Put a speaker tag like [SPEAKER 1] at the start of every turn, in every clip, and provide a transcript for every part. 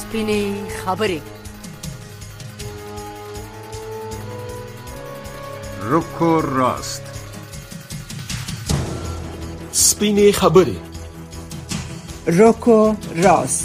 [SPEAKER 1] سپینې خبرې.
[SPEAKER 2] رکو راست.
[SPEAKER 3] سپینې خبرې.
[SPEAKER 4] رکو راست.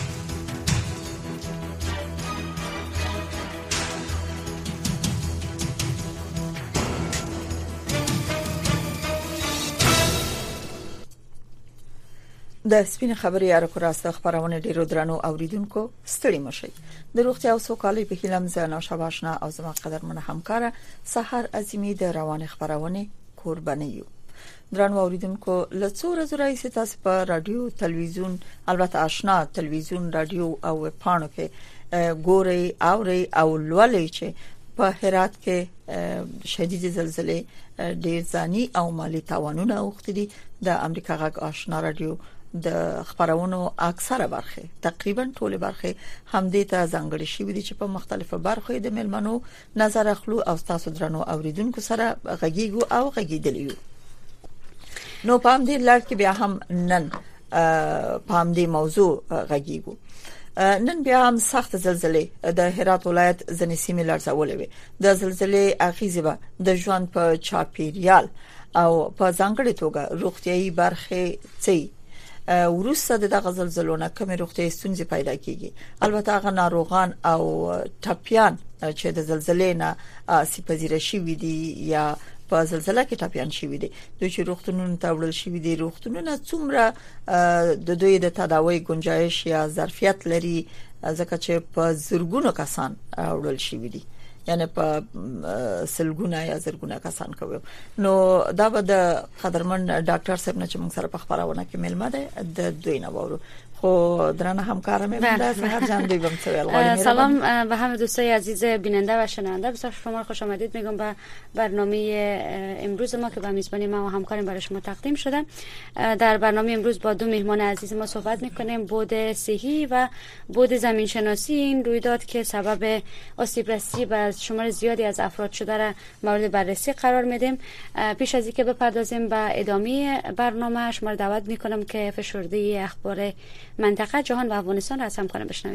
[SPEAKER 4] د سپینې خبرې یا رکو راست خبرونه ډیرو درنو اوریدونکو ستړي مشي. د روغتیا او سوکالۍ په هیله مزه شاباشنا او زما قدرمن همکاره سحر عظیمی د روان خبرونه قرباني یو. درنو اوریدونکو لڅور زورای تاسو په رادیو تلویزیون البته آشنا تلویزیون رادیو او پانو کې ګوري او لولې چې په هرات کې شدید زلزلې ډیر ځاني او مالی تاوانونه اوختي دي. د امریکا غږ آشنا رادیو د خبرونو اکثره برخه تقریبا ټول برخه همدې ته ځانګړې شوې دي چې په مختلفو برخو د ملمنو نظر اخلو او تاسو درنو اوریدونکو سره غږیږو او غږیدلیو. نو پام دې لړ کې بیا هم نن پام دې موضوع غږیږو. نن بیا هم سخت زلزلې د هرات ولایت ځنې سیمې لړزولې وي. د زلزلې اغیزه د ژوند په چاپیریال او په ځانګړې توګه روغتيایي برخه سي ورسره دغه زلزلونه کوم روغتيایي ستونزې پیدا کیږي. البته هغه ناروغان او ټپيان چې د زلزلې نه سپذیره شوي دي یا په زلزلہ کې ټپيان شوي دي دوی چې روغتونونو ته وړل شوي دي. روغتونونه څومره د دوی د تداوی گنجائش یا ظرفیت لري ځکه چې په زرګونو کسان وړل شوي دي یعنی په سلګونه یا زرګونه کسان کوي. نو دا به د قدرمن ډاکټر صاحب نه چې موږ سره په خبرونه کې ملمه ده د دوی نه وورو. خو درنه همکارم من سحر جان دوی بم سوال.
[SPEAKER 5] سلام به همه دوستای عزیز بیننده و شنونده. بسیار شما خوش آمدید میگم به برنامه امروز ما که به میزبانی ما و همکارم برای شما تقدیم شده. در برنامه امروز با دو مهمان عزیز ما صحبت میکنیم. بود صحی و بود زمین شناسی این رویداد که سبب آسیب رسانی به شمار زیادی از افراد شده را مورد بررسی قرار میدیم. پیش از اینکه بپردازیم به ادامه برنامه شما دعوت میکنم که فشرده اخبار منطقه جهان و افغانستان را از همکارم بشنویم.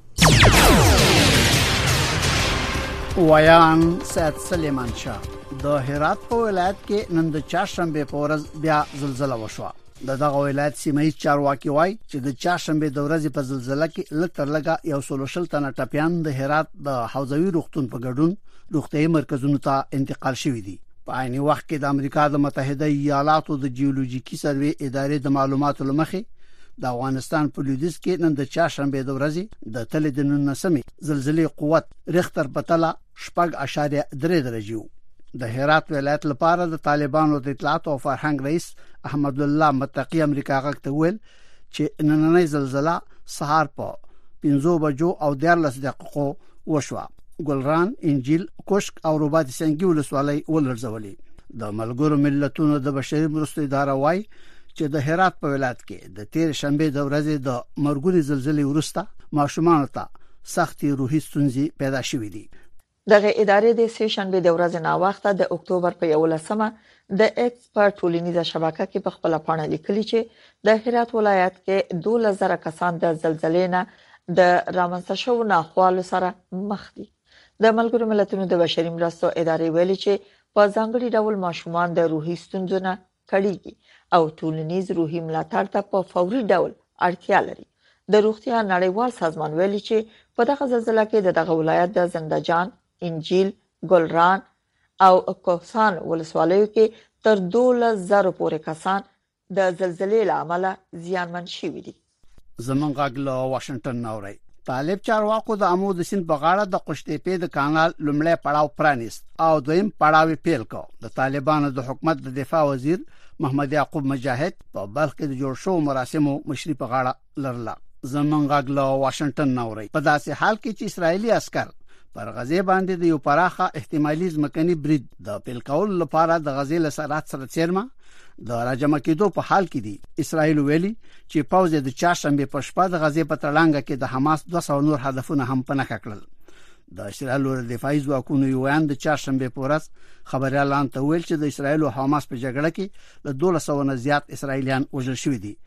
[SPEAKER 6] ویان سید سلیمان شاه د هرات په ولایت کې نن د چهارشنبه په ورځ بیا زلزلہ وشوه. دغه ولایت سیمه چارواکي وای چې د چهارشنبه د ورځې په زلزلہ کې لکه لګا یو سلوشل تنه ټپيان د هرات د حوزوي روغتون په ګډون روغتيایي مرکزونو ته انتقال شوې دي. په عین وخت کې د امریکا د متحده ایالاتو د جیولوژیکي سروې ادارې د معلوماتو لمخې د افغانستان په لویدیځ کې نن د چهارشنبه د ورځې د تل د 19مې زلزلې قوت ریختر په تله 6.3 درجه. د هرات ولایت لپاره د طالبانو د اطلاعات او فرهنګ رئیس احمد الله متقی امریکا غږ ته ویل چې نننۍ زلزلہ سهار په 5 بجو او 14 دقیقو وشوه. ګلران، انجیل، کوشک او رباط سنگي ولسوالۍ ولرزولې. د ملګرو ملتونو د بشري مرستو اداره وایي چې د هرات په ولایت کې د 13 شنبه د ورځې د مرګونی زلزلې وروسته ماشومان ته سختي روحي ستونزې پیدا شوې دي.
[SPEAKER 4] دغه ادارې د سه شنبه د ورځې نا وخته د اکتوبر په 11مه د ایکسپرت ټولنیزه شبکه کې په خپل پاڼه لیکلي چې د هرات ولایت کې 2000 کسان د زلزلې نه د رامنځته شوو ناخوالو سره مخ دي. د ملګرو ملتونو د بشري مرستو ادارې ویلي چې په ځانګړي ډول ماشومان د روحي ستونزو نه کړيږي او ټولنیز روحي ملاتړ ته په فوري ډول اړتیا لري. د روغتیا نړیوال سازمان ویلي چې په دغه زلزلہ کې دغه ولایت د زنده‌جان، انجیل، ګلران او کوهستان ولسوالیو کې تر 12000 پورې کسان د زلزلې له امله زیانمن شوي دي.
[SPEAKER 6] زمونږ غږ له واشنگټن نوري. طالب چارواکو د عمود سیند په غاړه د قشتېپې د کانال لومړی پړاو پرانیست او دویم پړاو پیل کو. د طالبانو د حکومت د دفاع وزیر محمد یعقوب مجاهد په بلخ کې د جوړ شو مراسمو مشري په غاړه لرله. زمونږ غږ له واشنگټن نوري. په داسې حال کې چې اسرایلی عسكر پر غزه باندې د یو پراخه احتمالي ځمکني برید د پیل کول لپاره د غزې له سرحد سره چیرمه د راجمه کېدو په حال کې دي. اسرایل ویلي چې پوځ د چهارشنبه په شپه د غزې په تړانګه کې د حماس 200 نور هدفونه هم پناه کړل. د اسرایل دفاعي ځواکونو یو د چهارشنبه په ورځ خبريالان ته ویل چې د اسرایل او حماس په جګړه کې له 200 نه زیات اسرایلیان وژل شوي دي.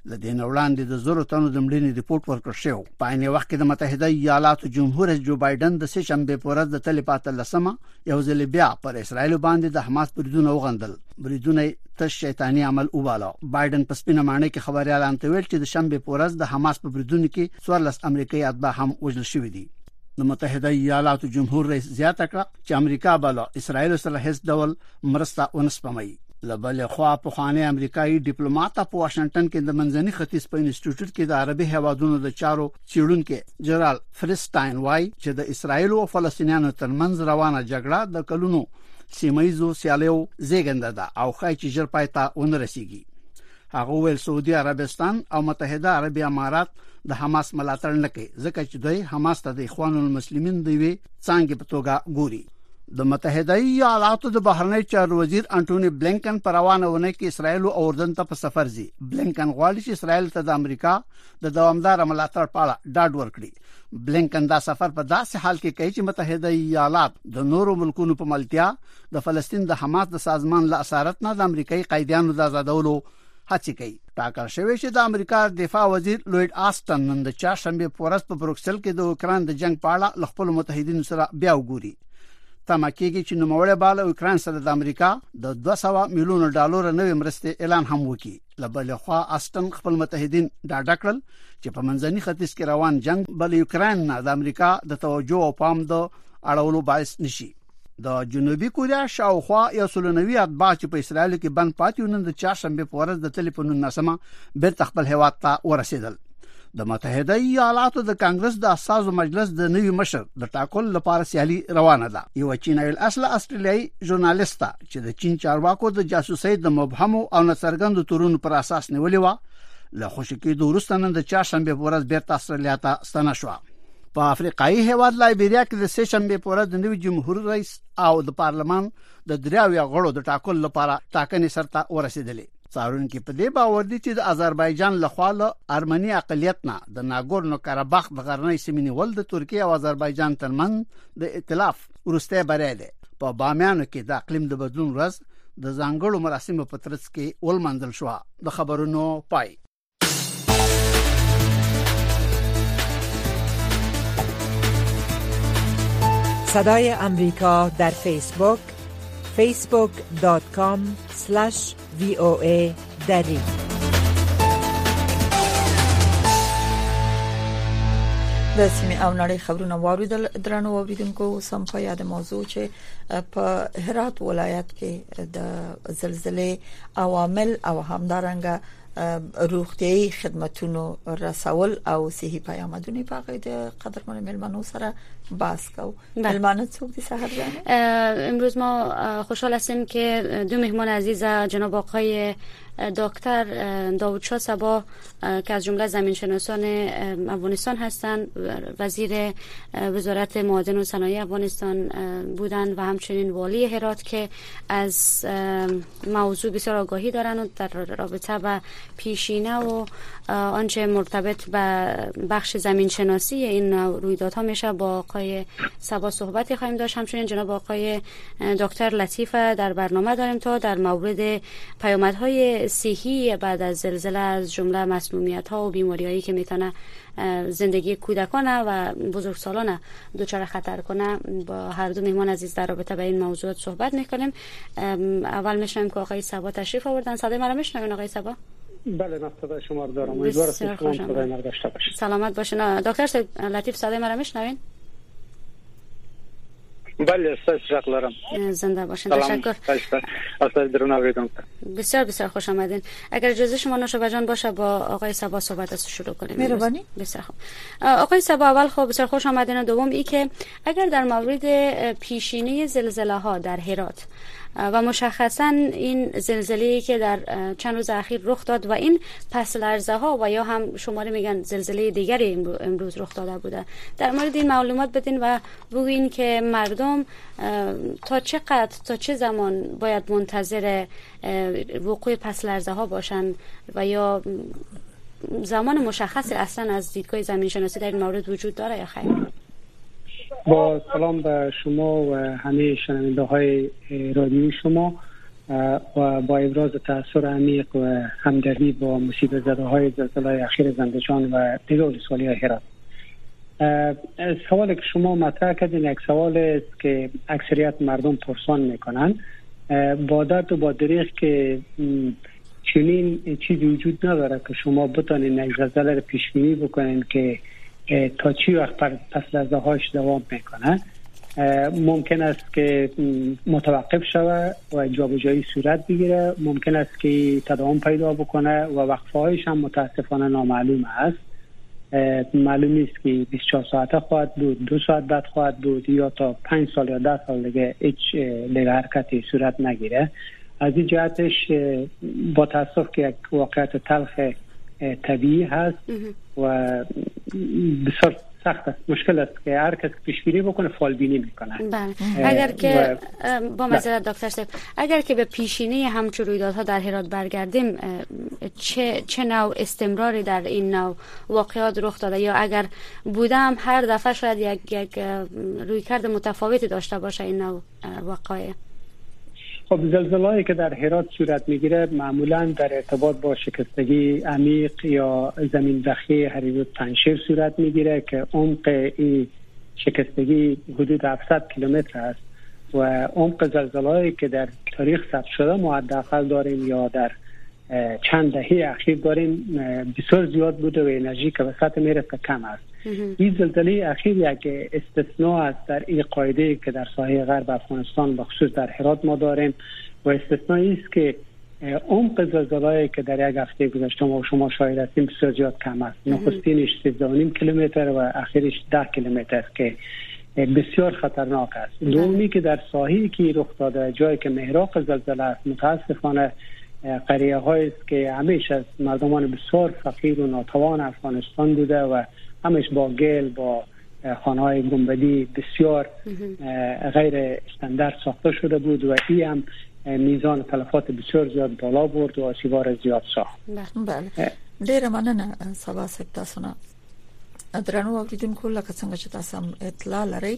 [SPEAKER 6] لدین وړاندې د زورو تنو د مړینې ریپورت ورکړ شو. په عین وخت کې د متحده ایالاتو جمهور رئیس جو بایدن د سهشنبه په ورځ د تل پاتې لسمه یو ځل بیا پر اسرائیل باندې د حماس بریدونه وغندل. بریدونه ته شیطانی عمل وباله. بایدن په سپینه معنی کې خبريالان ته ویل چې د شنبه په ورځ د حماس په بریدونو کې 14 امریکایي اتباع هم وژل شوي دي. د متحده ایالاتو جمهور رئیس زیاته کړه چې امریکا به له اسرائیل سره هیڅ ډول مرسته ونسپموي. لبل خو په خانه امریکایي ډیپلوماټ په واشنگټن کې د منځني ختیځ په انسټیټیوټ کې د عربي هوادونو د چارو څېړونکو جرال فرستاین وای چې د اسرائیل او فلسطینیانو ترمنځ روانه جګړه د کلونو سیمایزو سیالیو زیږنده ده او خای چې ژر پای ته ونرسیږي. هغه ویل سعودي عربستان او متحده عربي امارات د حماس ملاتړ نه کوي ځکه چې دوی حماس ته د اخوان المسلمین دی وی څنګه په توګه ګوري. د متحده ایالاتو د بهرنی چارو وزیر انټونی بلینکن پر روانه ونه کې اسرائیل او اردن ته په سفر ځي. بلینکن غواړي چې اسرائیل ته د امریکا د دوامدار ملاتړ په اړه ډاډ ورکړي. بلینکن دا سفر په داسې حال کې کوي چې متحده ایالات د نورو ملکونو په ملتیا د فلسطین د حماس د سازمان له اسارت نه د امریکایي قیدیانو د آزادولو هڅه کوي. ټاکل شوی چې د امریکا دفاع وزیر لوید آستن نن د چهارشنبه په ورځ په بروکسل کې د اوکران د جنگ په اړه خپل متحدینو سره بیا وګوري. تمکیږي چې نوموړی بالا اوکران سره د امریکا د 200 میلیون ډالر نوې مرستې اعلان هم وکړي. لبل خو آستن خپل متحدین ډاډ کړل چې په منځني ختیځ کې روان جنگ بل اوکران نه د امریکا د توجه او پام د اړولو باعث نشي. د جنوبي کوریا شاوخوا یو سلنوي اتباع چې په اسرائیل کې بند پاتې ونن د چهارشنبه په ورځ د ټلیفون ناسمه بیرته خپل هیواد ته ورسېدل. د متحده ایالاتو د کانګرس د اساسو مجلس د نوي مشر د ټاکل لپاره سیالي روانه ده. یو چینایي اصل استرالیایي ژورنالیست چې د چین چارواکو د جاسوسۍ د مبهم او نڅرګند تورونو پر اساس نیولې و له خوشکی د ورستنن د چهارشنبه په ورځ بیرته استرالیا ته ستنه شو. په افریقایي هیواد لایبیریا کې د سهشنبه په ورځ د نوي جمهور رئیس او د پارلمان د دریاوی غړو د ټاکل لپاره ټاکنې سرته ورسېدلې. څارونکو په دې باور دي چې د آذربایجان لخوا له ارمني اقلیت نه د ناګورنو کاراباخ د غرنۍ سیمې نیول د ترکیه او آذربایجان ترمن د ائتلاف ورسته بری ده. په بامیانو کې د اقلیم د بدلون ورځ د ځانګړو مراسمو په ترڅ کې ولمنځل شو. د خبرونو پای.
[SPEAKER 1] صدای امریکا در فیسبوک facebook.com/VOA دری.
[SPEAKER 4] د سیمې او نړۍ خبرونه واوریدل. درنو اوریدونکو سم په یاد موضوع چې په هرات ولایت کې د زلزلې عوامل او همدارنګه روغتيایي خدماتونو رسول او صحي پیامدونه په اړه د قدرمن ملمنو سره بحث کوو. ملمنو څوک دي سحر جان؟
[SPEAKER 5] امروز ما خوشحال هستیم که دو مهمان عزیز جناب آقای دکتر داوود شاه صبا که از جمله زمینشناسان افغانستان هستند، وزیر وزارت معادن و صنایع افغانستان بودند و همچنین والی هرات که از موضوع بسیار آگاهی دارند در رابطه با پیشینه و آنچه مرتبط به بخش زمینشناسی این رویدادها میشه. با آقای صبا صحبتی خواهیم داشت. همچنین جناب آقای دکتر لطیف در برنامه داریم تا در مورد پیامدهای صحی بعد از زلزله از جمله مسمومیت‌ها و بیماری‌هایی که میتونه زندگی کودکان و بزرگسالان دچار خطر کنه با هر دو مهمان عزیز در رابطه با این موضوعات صحبت میکنیم. اول میشنویم که آقای صبا تشریف آوردن. صدای ما رو میشنوین آقای صبا؟
[SPEAKER 7] بله، من صدای شما رو دارم. امیدوارم که شما صدای ما رو داشته باشید.
[SPEAKER 5] سلامت باشین. دکتر لطیف صدای ما رو میشنوین؟
[SPEAKER 7] بله، شکرم.
[SPEAKER 5] زنده باشین. تشکر.
[SPEAKER 7] اصلا درناویدم.
[SPEAKER 5] بسیار بسیار خوش آمدین. اگر اجازه شما نوشابه جان باشه با آقای صبا صحبت از شروع کنیم.
[SPEAKER 4] مهربانی.
[SPEAKER 5] بسیار خوب. آقای صبا اول خب بسیار خوش آمدین. دوم ای که اگر در مورد پیشینه زلزله ها در هرات و مشخصا این زلزله‌ای که در چند روز اخیر رخ داد و این پس لرزه ها و یا هم شماره میگن زلزله دیگری امروز رخ داده بوده، در مورد این معلومات بدین و بگوین که مردم تا چه زمان باید منتظر وقوع پس لرزه ها باشن و یا زمان مشخصی اصلا از دیدگاه زمین شناسی در این مورد وجود داره یا خیر؟
[SPEAKER 7] با سلام به شما و همه شنونده های رادیو شما. و با ابراز تأثیر عمیق و همدردی با مصیبت زده‌های زلزله اخیر زندجان و دیگر ولسوالی هرات. سوالی که شما مطرح کردین یک سوال است که اکثریت مردم پرسان میکنن. با درد و با دریغ که چنین چیزی وجود نداره که شما بتانین یک زلزله رو پیش بینی بکنین که تا چی وقت پس لرزه‌هاش دوام میکنه. ممکن است که متوقف شود و جابجایی صورت بگیره، ممکن است که تداوم پیدا بکنه و وقفه‌هایش هم متاسفانه نامعلوم است. معلوم نیست که 24 ساعته خواهد بود، 2 ساعت بعد خواهد بود یا تا 5 سال یا 10 سال دیگه هیچ حرکتی صورت نگیره. از این جهتش با تاسف که یک واقعیت تلخ طبیعی هست و بسیار سخت است، مشکل است که هر کس پیش بینی بکنه فال بینی میکنه.
[SPEAKER 5] بله. اگر که با معذرت دکتر صاحب، اگر که به پیشینه همچون رویدادها در هرات برگردیم، چه نوع استمراری در این نوع واقعات رخ داده یا اگر بوده هم هر دفعه شاید یک رویکرد متفاوتی داشته باشه این نوع واقعه؟
[SPEAKER 7] خب زلزله‌ای که در هرات صورت میگیره معمولا در ارتباط با شکستگی عمیق یا زمین زخمی حدود پنشیر صورت میگیره که عمق این شکستگی حدود 700 کیلومتر است و عمق زلزله‌ای که در تاریخ ثبت شده ما حداقل داریم یا در چند دهه اخیر داریم بسیار زیاد بوده و انرژی که به سطح میرسه کم است. این زلزله اخیر یک استثناء است در این قاعده که در ساحل غرب افغانستان بخصوص در هرات ما داریم و استثنایی است که عمق زلزله‌ای که در یک هفته گذشته ما شما شاهد هستیم بسیار زیاد کم است. نخستینش 13.5 کیلومتر و اخیرش 10 کیلومتر که بسیار خطرناک است. دومی که در ساحلی که رخ داده جایی که محراق زلزله است متاسفانه قریه هایی است که همیشه از مردمان بسیار فقیر و ناتوان افغانستان بوده و همیشه با گل با خانه‌های گنبدی بسیار غیر استاندارد ساخته شده بود و این هم میزان تلفات بسیار زیاد بالا برد و آسیب‌ها زیاد ساخت.
[SPEAKER 4] بله. ډیره مننه سبا صاحب تاسو نه. درنو اوریدونکو لکه څنګه چې تاسو اطلاع لرئ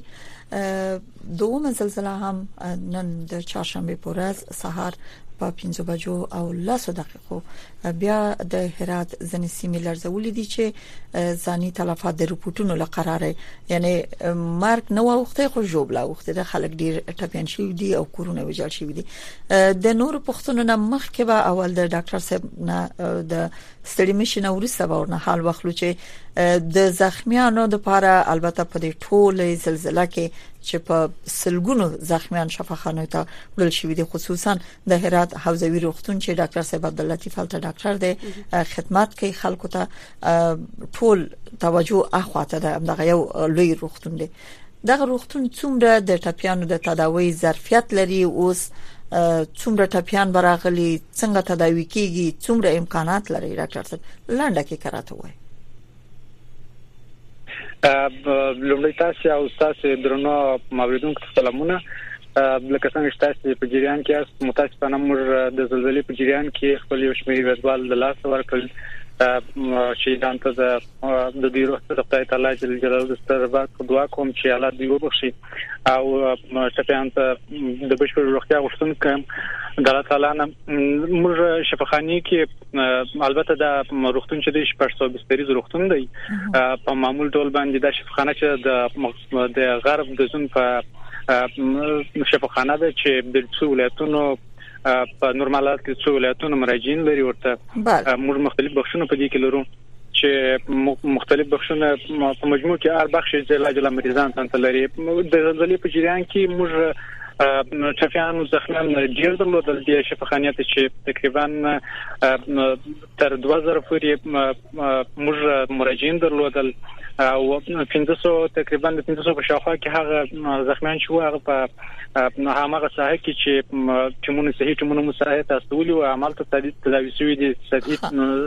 [SPEAKER 4] دومه زلزله هم نن د چهارشنبه په ورځ سهار په 5 بجو او 10 دقیقو بیا د هرات ځنې سیمې لرزولې دي چې ځاني تلفات د رپورټونو لقراره یعنی مرګ نو وخته خو جوړ وخته د خلک ډیر ټپيان شي دي او کورونه وجل شي دي. د نور پښتون نه مخ کې به اول د ډاکټر صاحب نه د ستړي مشن ورسته ورنه حال واخلو چې د زخمیانو د لپاره البته په دې ټوله زلزلہ کې چې په سلګونو زخمیان شفاخانه ته وړل شوی دي خصوصا د هرات حوزوي روغتون چې ډاکټر صاحب عبداللطیف الته ډاکټر دی خدمات کوي خلکو ته ټول توجه اخواته ده دغه یو لوی روغتون دی. دغه روغتون څومره د ټپيانو د تداوی ظرفیت لري اوس څومره ټپيان براغلي څنګه تداوی کیږي څومره امکانات لري ډاکټر صاحب لنډه کې کراته وای.
[SPEAKER 7] لومړی تاسو او تاسو درنو موریدونکو سلامونه. لکه څنګه چې تاسو په جریان کې است متاسفانه موږ د زلزلې په جریان کې خپل یو شمېر وډوال د لاس ورکړل چې دانته د دې روح ته خدای تعالی جل جلاله ستربات دعا کوم چې الله دې وبخشي او ټپيان ته د بشپړ روغتیا غوښتنه کوم د الله تعالی نه. موږ شفاخانه کې البته د روغتون چې د شپږ بسترې روغتون دی په معمول ډول باندې د شفاخانه چې د غرب د زون په شفاخانه ده چې د څو ولایتونو په نورمال حالت کې څو ولایتونو مراجعین لري ورته موږ مختلف بخښونه په دې کې لرو چې مختلف بخښونه په مجموع کې هر بخش جلا مریضان ته لري. د زلزلې په جریان کې موږ ټپيان زخمیان ډیر درلودل د شفاخانه ته چې تقریبا تر 2000 پورې موږ مراجعین درلودل او 500 تقریبا 500 په شاوخوا کې هغه زخمیان شو هغه په هغه ساحه کې چې ټیمونه صحیح ټیمونه مساعده استولي او عمل ته تداوی شوی دي صحیح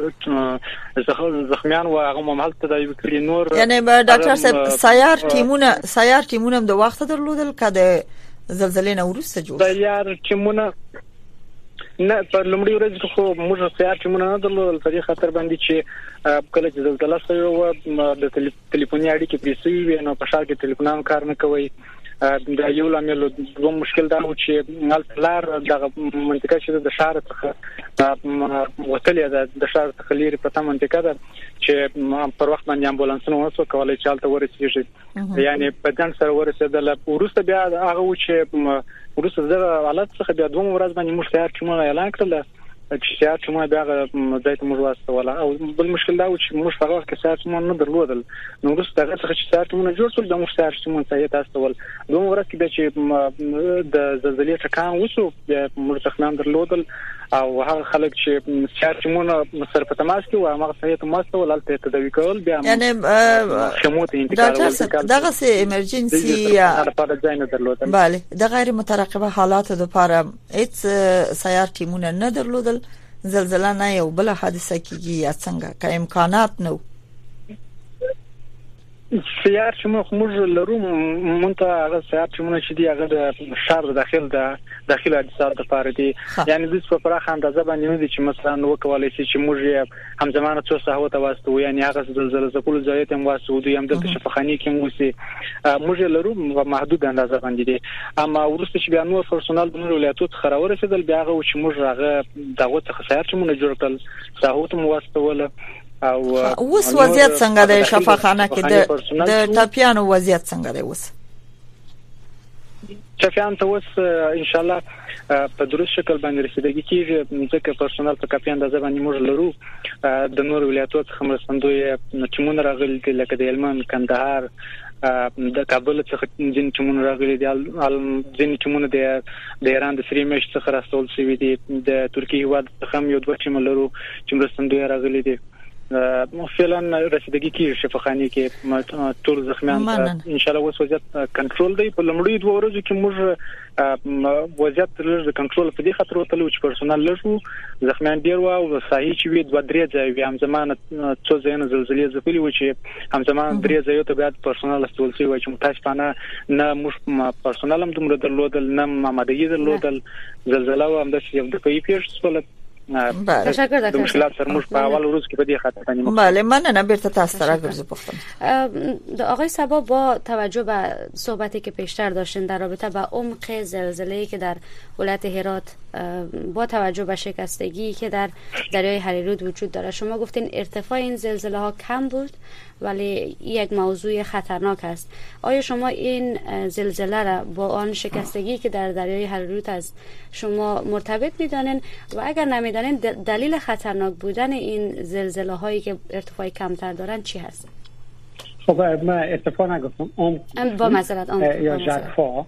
[SPEAKER 7] زخمیان او هغه عمل تداوی کړی نور
[SPEAKER 4] یعنی ډاکټر صاحب سیار ټیمونه د وخت درلودل کده زلزلې نه ورسته جوړ
[SPEAKER 7] سیار ټیمونه نه پر لومړی ورځ خو موږ سیار ټیمونه نه درلودل په دې خاطر باندې چې کله چې زلزلہ شوه د ټلیفوني اړیکې پریسي وي نو په شار کې ټلیفونونه کار نه کوي د یو لامل د مشکل دا و چې مالپلار د منطقه چې د شهر څخه وتلې د شهر څخه لري په تمه منطقه ده چې پر وخت باندې امبولانسونه ورسو کولای چالت ورسېږي یعنی په ځان سره ورسېدل ورسته بیا هغه و چې ورسته د حالت څخه بیا 2 ورځې باندې مشتاق کوم اعلان کړل چې سیار چې موږ بیا ځای ته موږ واستوله او بل مشکل دا و چې موږ هغه وخت کې سیار چې موږ نه درلودل نو وروسته هغه څخه چې سیار چې موږ جوړ ټول د موږ سیار چې موږ ته تاسول دوه ورځې کې چې د زلزلې ټکان وشو موږ څخه درلودل او هغه خلک چې سیار چې موږ سره په تماس کې و هغه څه ته ماستول ته تدوي کول بیا
[SPEAKER 4] یعنی خموت انتقال دغه سه ایمرجنسي یا
[SPEAKER 7] لپاره ځای نه درلودل
[SPEAKER 4] bale د غیر مترقبه حالات لپاره هیڅ سیار ټیمونه نه درلودل زلزلہ نه یو بل حادثه کیږي یا څنګه که امکانات نو
[SPEAKER 7] سیار چې موږ لرو مونته هغه سیار چې موږ چې دی هغه د شهر داخل حادثات لپاره دي یعنی د څه پراخ اندازه باندې نه دي چې مثلا نو کولای شي چې موږ هم زمانه څو ساعت واسطو یعنی هغه زلزلہ زکول ځایته هم واسطو دي هم د شفاخاني کې موږ موږ لرو محدود اندازه باندې دي اما ورسته چې بیا نور پرسونل د ولایتونو څخه ورسېدل بیا هغه چې موږ هغه دغه څخه سیار چې موږ جوړ کړل ساعت مو واسطول او
[SPEAKER 4] اوس وضعیت څنګه د شفاخانه کې د ټاپیانو وضعیت څنګه دی اوس
[SPEAKER 7] ټاپیان ته اوس ان شاء الله په درست شکل باندې رسیدګي کیږي ځکه پرسونل په کاپیان د ځبانې موږ لرو د نور ولایتونو څخه مرستندوی چمون راغلي لکه د هلمند کندهار د کابل څخه جن چمون راغلي دي ځین چمون د ایران د سری مش څخه راستول شوی دي د ترکیه هواد څخه یو دوه چمون لرو چې مرستندوی راغلي دي فعلا رسیدګي کې شفاخاني کې ټول زخمیان ان شاء الله وضعیت کنټرول دی په لمړی 2 ورځو کې موږ وضعیت لږ کنټرول په دې خاطر وتلو چې پرسونل لږ زخمیان ډیر و او صحیح چې وي 2-3 ځای هم زمانه څو ځای نه زلزلې زپلي و چې هم زمانه 3 ځای ته بیا پرسونل استول شي و چې متاسفانه نه موږ پرسونل هم دومره درلودل نه آمادګي درلودل زلزلہ هم د یو د کوي پیښ سول
[SPEAKER 5] تشکر
[SPEAKER 7] د مشکلات سره موږ په اول ورځ کې په دې خاطر باندې
[SPEAKER 4] بله مننه بیرته تاسو ته راګرځو پختم
[SPEAKER 5] د آقای صبا با توجه به صحبتی که پیشتر داشتین در رابطه با عمق زلزله‌ای که در ولایت هرات با توجه به شکستگی که در دریای هریرود وجود داره شما گفتین ارتفاع این زلزله ها کم بود ولی یک موضوع خطرناک است آیا شما این زلزله را با آن شکستگی که در دریای هریرود از شما مرتبط می‌دانین و اگر نمی‌دانین دلیل خطرناک بودن این زلزله هایی که ارتفاع کمتر دارن چی هست؟
[SPEAKER 8] خب من ارتفاع نگفتم
[SPEAKER 5] با معذرت
[SPEAKER 8] یا ژرفا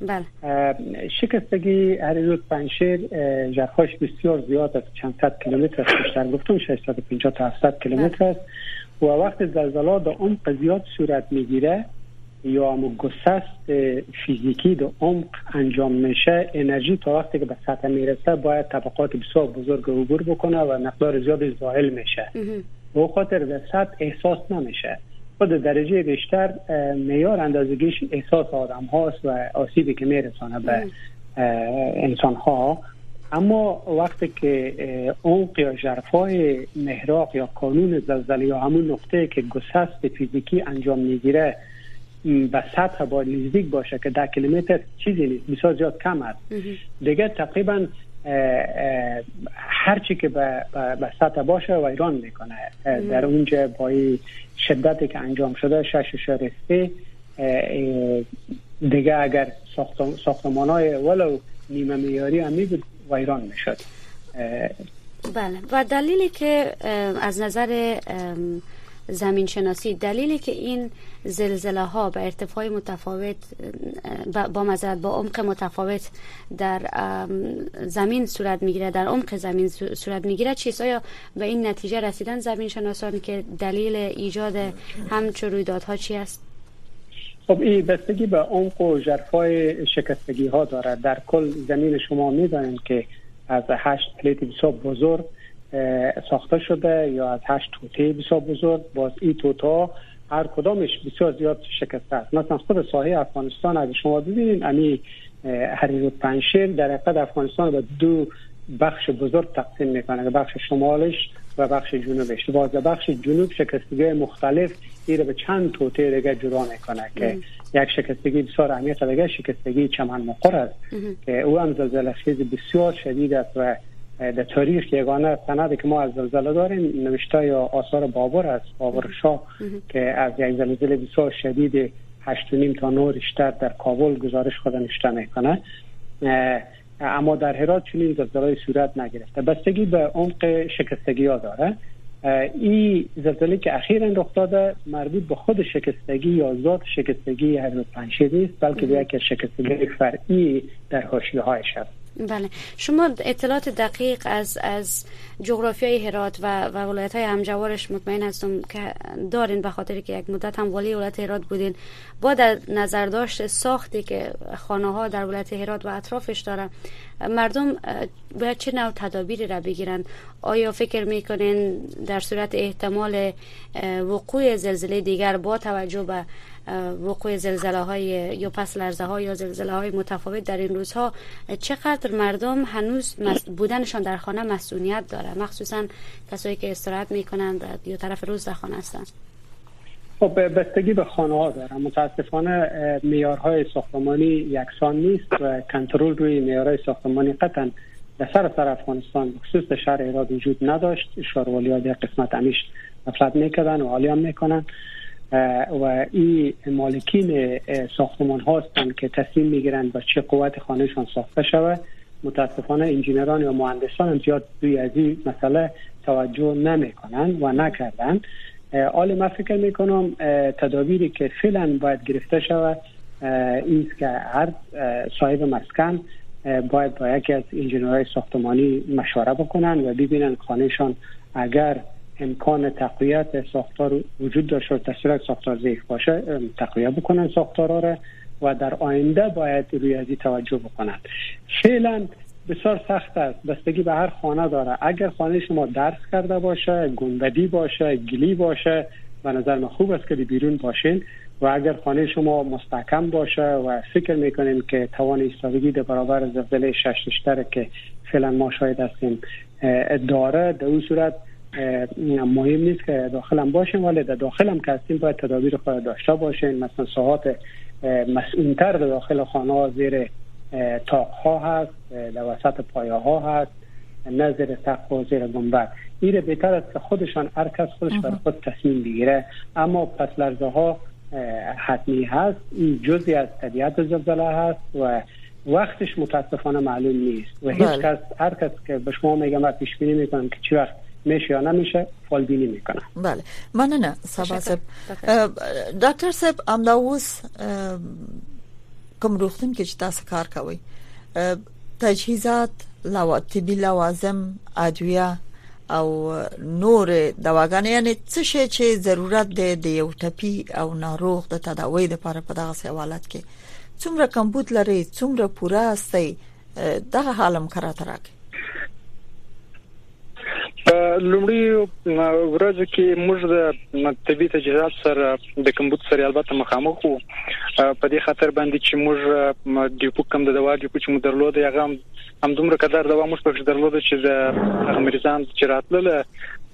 [SPEAKER 8] شکستگی هریرود پنجشیر ژرفاش بسیار زیاد است چند صد کیلومتر است بیشتر گفتم 650 تا 700 کیلومتر است و وقت زلزله در عمق زیاد صورت میگیره یا گسست فیزیکی در عمق انجام میشه انرژی تا وقتی که به سطح میرسه باید طبقات بسیار بزرگ عبور بکنه و مقدار زیادی زائل میشه و خاطر به سطح احساس نمیشه خود درجه بیشتر معیار اندازه‌گیریش احساس آدم هاست و آسیبی که میرسانه به انسان ها اما وقتی که عمق یا ژرفای محراق یا کانون زلزله یا همون نقطه که گسست فیزیکی انجام میگیره به سطح باید نزدیک باشه که 10 کیلومتر چیزی نیست بسیار زیاد کم است دیگه تقریبا هر چی که به سطح باشه ویران میکنه در اونجا با شدتی که انجام شده 6.3 دیگه اگر ساختمان‌های ولو نیمه معیاری هم بود ویران میشد
[SPEAKER 5] بله و دلیلی که از نظر زمین شناسی دلیلی که این زلزله ها به ارتفاع متفاوت با معذرت با عمق متفاوت در زمین صورت میگیره در عمق زمین صورت میگیره چیست آیا به این نتیجه رسیدن زمین شناسان که دلیل ایجاد همچون رویدادها چی است؟
[SPEAKER 8] خب این بستگی به عمق و ژرفای شکستگی ها داره در کل زمین شما میدانید که از 8 پلیت بسیار بزرگ ساخته شده یا از 8 توته بسیار بزرگ باز این توتا هر کدامش بسیار زیاد شکسته است مثلا خود ساحل افغانستان اگه شما ببینید امی هریرود پنجشیر در حقیقت افغانستان به 2 بخش بزرگ تقسیم میکنه بخش شمالش و بخش جنوبش. بخش جنوب شکستگی مختلف ایره به چند توطئه دیگه جدا میکنه که یک شکستگی بسیار اهمیت دیگه شکستگی چمن مقر است که او هم زلزله خیز بسیار شدید است و در تاریخ یگانه سندی که ما از زلزله داریم نوشته یا آثار بابر است، بابر شاه که از یک زلزله بسیار شدید 8.5 تا 9 ریشتر در کابل گزارش خود نوشته میکنه. اما در هرات چنین زلزله صورت نگرفته. بستگی به عمق شکستگی ها داره. این زلزله که اخیراً رخ داده مربوط به خود شکستگی یا ذات شکستگی هرات پنجشیر نیست، بلکه به یک شکستگی فرعی در حاشیه‌هایش است.
[SPEAKER 5] بله، شما اطلاعات دقیق از جغرافیای هرات و ولایت‌های همجوارش مطمئن هستم که دارین، به خاطر که یک مدت هم والی ولایت هرات بودین. با در نظر داشت ساختی که خانه‌ها در ولایت هرات و اطرافش داره، مردم باید چه نوع تدابیری را بگیرن؟ آیا فکر میکنین در صورت احتمال وقوع زلزله دیگر با توجه به وقوع زلزله‌های یا پس لرزه‌ها یا زلزله‌های متفاوت در این روزها چقدر مردم هنوز بودنشان در خانه مسئولیت داره، مخصوصا کسایی که استراحت میکنند یا طرف روز در خانه هستند؟
[SPEAKER 8] خب بستگی به خانه ها داره. متاسفانه معیارهای ساختمانی یکسان نیست و کنترل روی معیارهای ساختمانی قطعا در سراسر افغانستان خصوص در شهر هرات وجود نداشت. شهروالی‌ها در قسمت همیش غفلت میکردن و عالی هم میکنن و این مالکین ساختمان هستند که تصمیم میگیرن با چه قوت خانهشان ساخته شود. متاسفانه انجینران یا مهندسان هم زیاد روی از این مسئله توجه نمیکنن و نکردن. حالا من فکر میکنم تدابیری که فعلا باید گرفته شود این است که هر صاحب مسکن باید با یکی از انجینرهای ساختمانی مشوره بکنن و ببینن خانهشان اگر امکان تقویت ساختار وجود داشته در صورت ساختار ضعیف باشه تقویت بکنن ساختارها را و در آینده باید روی ازی توجه بکنن. فعلا بسیار سخت است، بستگی به هر خانه داره. اگر خانه شما درس کرده باشه، گنبدی باشه، گلی باشه، به نظر من خوب است که بیرون باشین و اگر خانه شما مستحکم باشه و فکر میکنین که توان ایستادگی در برابر زلزله 6 ریشتر که فعلا ما شاهد هستیم داره، در اون صورت مهم نیست که داخل هم باشین، ولی در داخل هم که هستیم باید تدابیر خود داشته باشین. مثلا ساعات مسئول‌تر در داخل خانه ها زیر تاق ها هست، در وسط پایه ها هست، نه زیر سقف و زیر گنبد. این بهتر است که خودشان هر کس خودش بر خود تصمیم بگیره. اما پس لرزه ها حتمی هست، این جزئی از طبیعت زلزله هست و وقتش متاسفانه معلوم نیست و هیچ کس هر کس که به شما میگم من پیش بینی میکنم که چی وقت میشه یا نمیشه فال بینی میکنم.
[SPEAKER 4] بله مننه سبا صاحب. ډاکټر صاحب امداوس کوم روغتون کې چې تاسو کار کوئ تجهیزات طبي لوازم ادویه او نور دواګانې یعنی څه شي چې ضرورت دی د یو ټپي او ناروغ د تداوی لپاره په دغه حالت کې څومره کمبود لري، څومره پوره استي دغه حالم کراته راکې؟
[SPEAKER 7] لومړی ورځ کې موږ د طبي تجهیزات سره د کمبود سره البته مخامخ وو. په دې خاطر باندې چې موږ ډیپو کم د دوا ډیپو چې موږ درلود هغه هم دومره قدر دوا موږ په درلود چې د هغه مریضان چې راتلل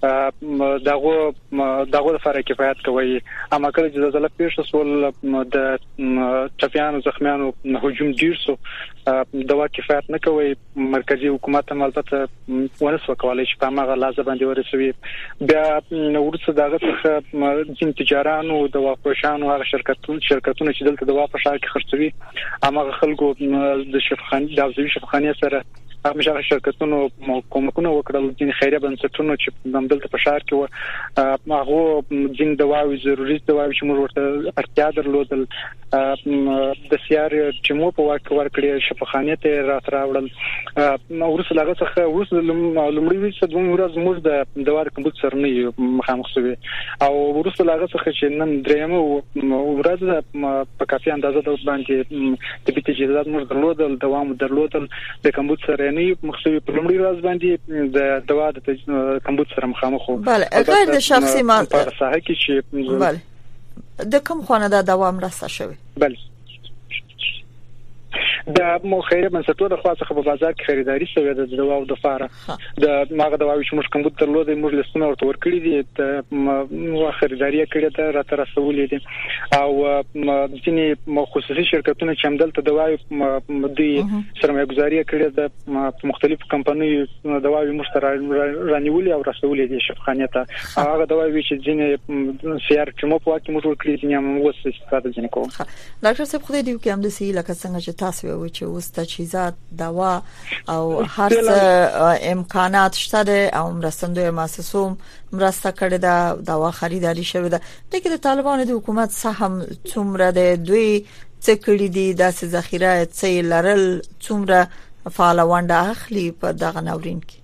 [SPEAKER 7] دغه لپاره کفایت کوي. اما کله چې زلزلہ پیښ شول د چپیانو زخمیانو هجوم ډیر سو دوا کفایت نه کوي. مرکزی حکومت هم البته ونسو کولای چې په هغه لازم باندې ورسوي. بیا ورڅ دغه څخه جن تجارانو دوا پروشانو هغه شرکتونه چې دلته دوا په شار کې خرڅوي هغه خلکو د شفاخانې د اوزوي شفاخانې سره هغه شرکتونو کومکونه وکړل. جن خیریه بنسټونو چې دلته په شار کې هغه جن دواوی ضروري دواوی چې موږ ورته اړتیا درلودل د سیار چې مو په واک ورکړي شفاخانې ته راوړل. ورسره هغه څخه ورسره لومړی څه دوه ورځې موږ د دوار کمبود سره نه مخامخ شوي او ورسره هغه څخه چې نن درېمه ورځ په کافي اندازه د باندې طبي تجهیزات موږ درلودل، دوام درلودل د کمبود سره نه مخسوي. په لومړي ورځ باندې د دوا د کمبود سره مخامخ وو.
[SPEAKER 4] بله غیر د شخصي ما
[SPEAKER 7] په ساحه کې چې
[SPEAKER 4] بله د کوم خانه د دوام راسته شوی؟
[SPEAKER 7] بله د خیریه بنسټونو د خاصه په بازار کې خریداري شوې ده د دواو د فاره د ماغه دواوي چې موږ کوم درلود موږ لسونه ورته ورکړي دي د خریداري کړې ده راته رسولې دي او ځینې خصوصي شرکتونه چې همدلته دواوي د سرمایه‌ګذاري کړې ده په مختلفو کمپنیو دواوي مشتري رانیولې او رسولې دي شفاخانه ته هغه دواوي چې ځینې سیار چې مو په واکه موږ ورکړي دي هم وسه استفاده ځنه کوو
[SPEAKER 4] ډاکټر صاحب خو دې کوم د سی لکه څنګه چې تاسو وایي چې اوس تجهیزات دوا او هر څه امکانات شته او مرستندوی مؤسسو مرسته کړې ده دوا خریداري شوې ده دغه د طالبانو د حکومت سهم څومره د دوی څه کړی دي د ذخیره څه لرل څومره فعال ونده اخلي په دغه ناورین کې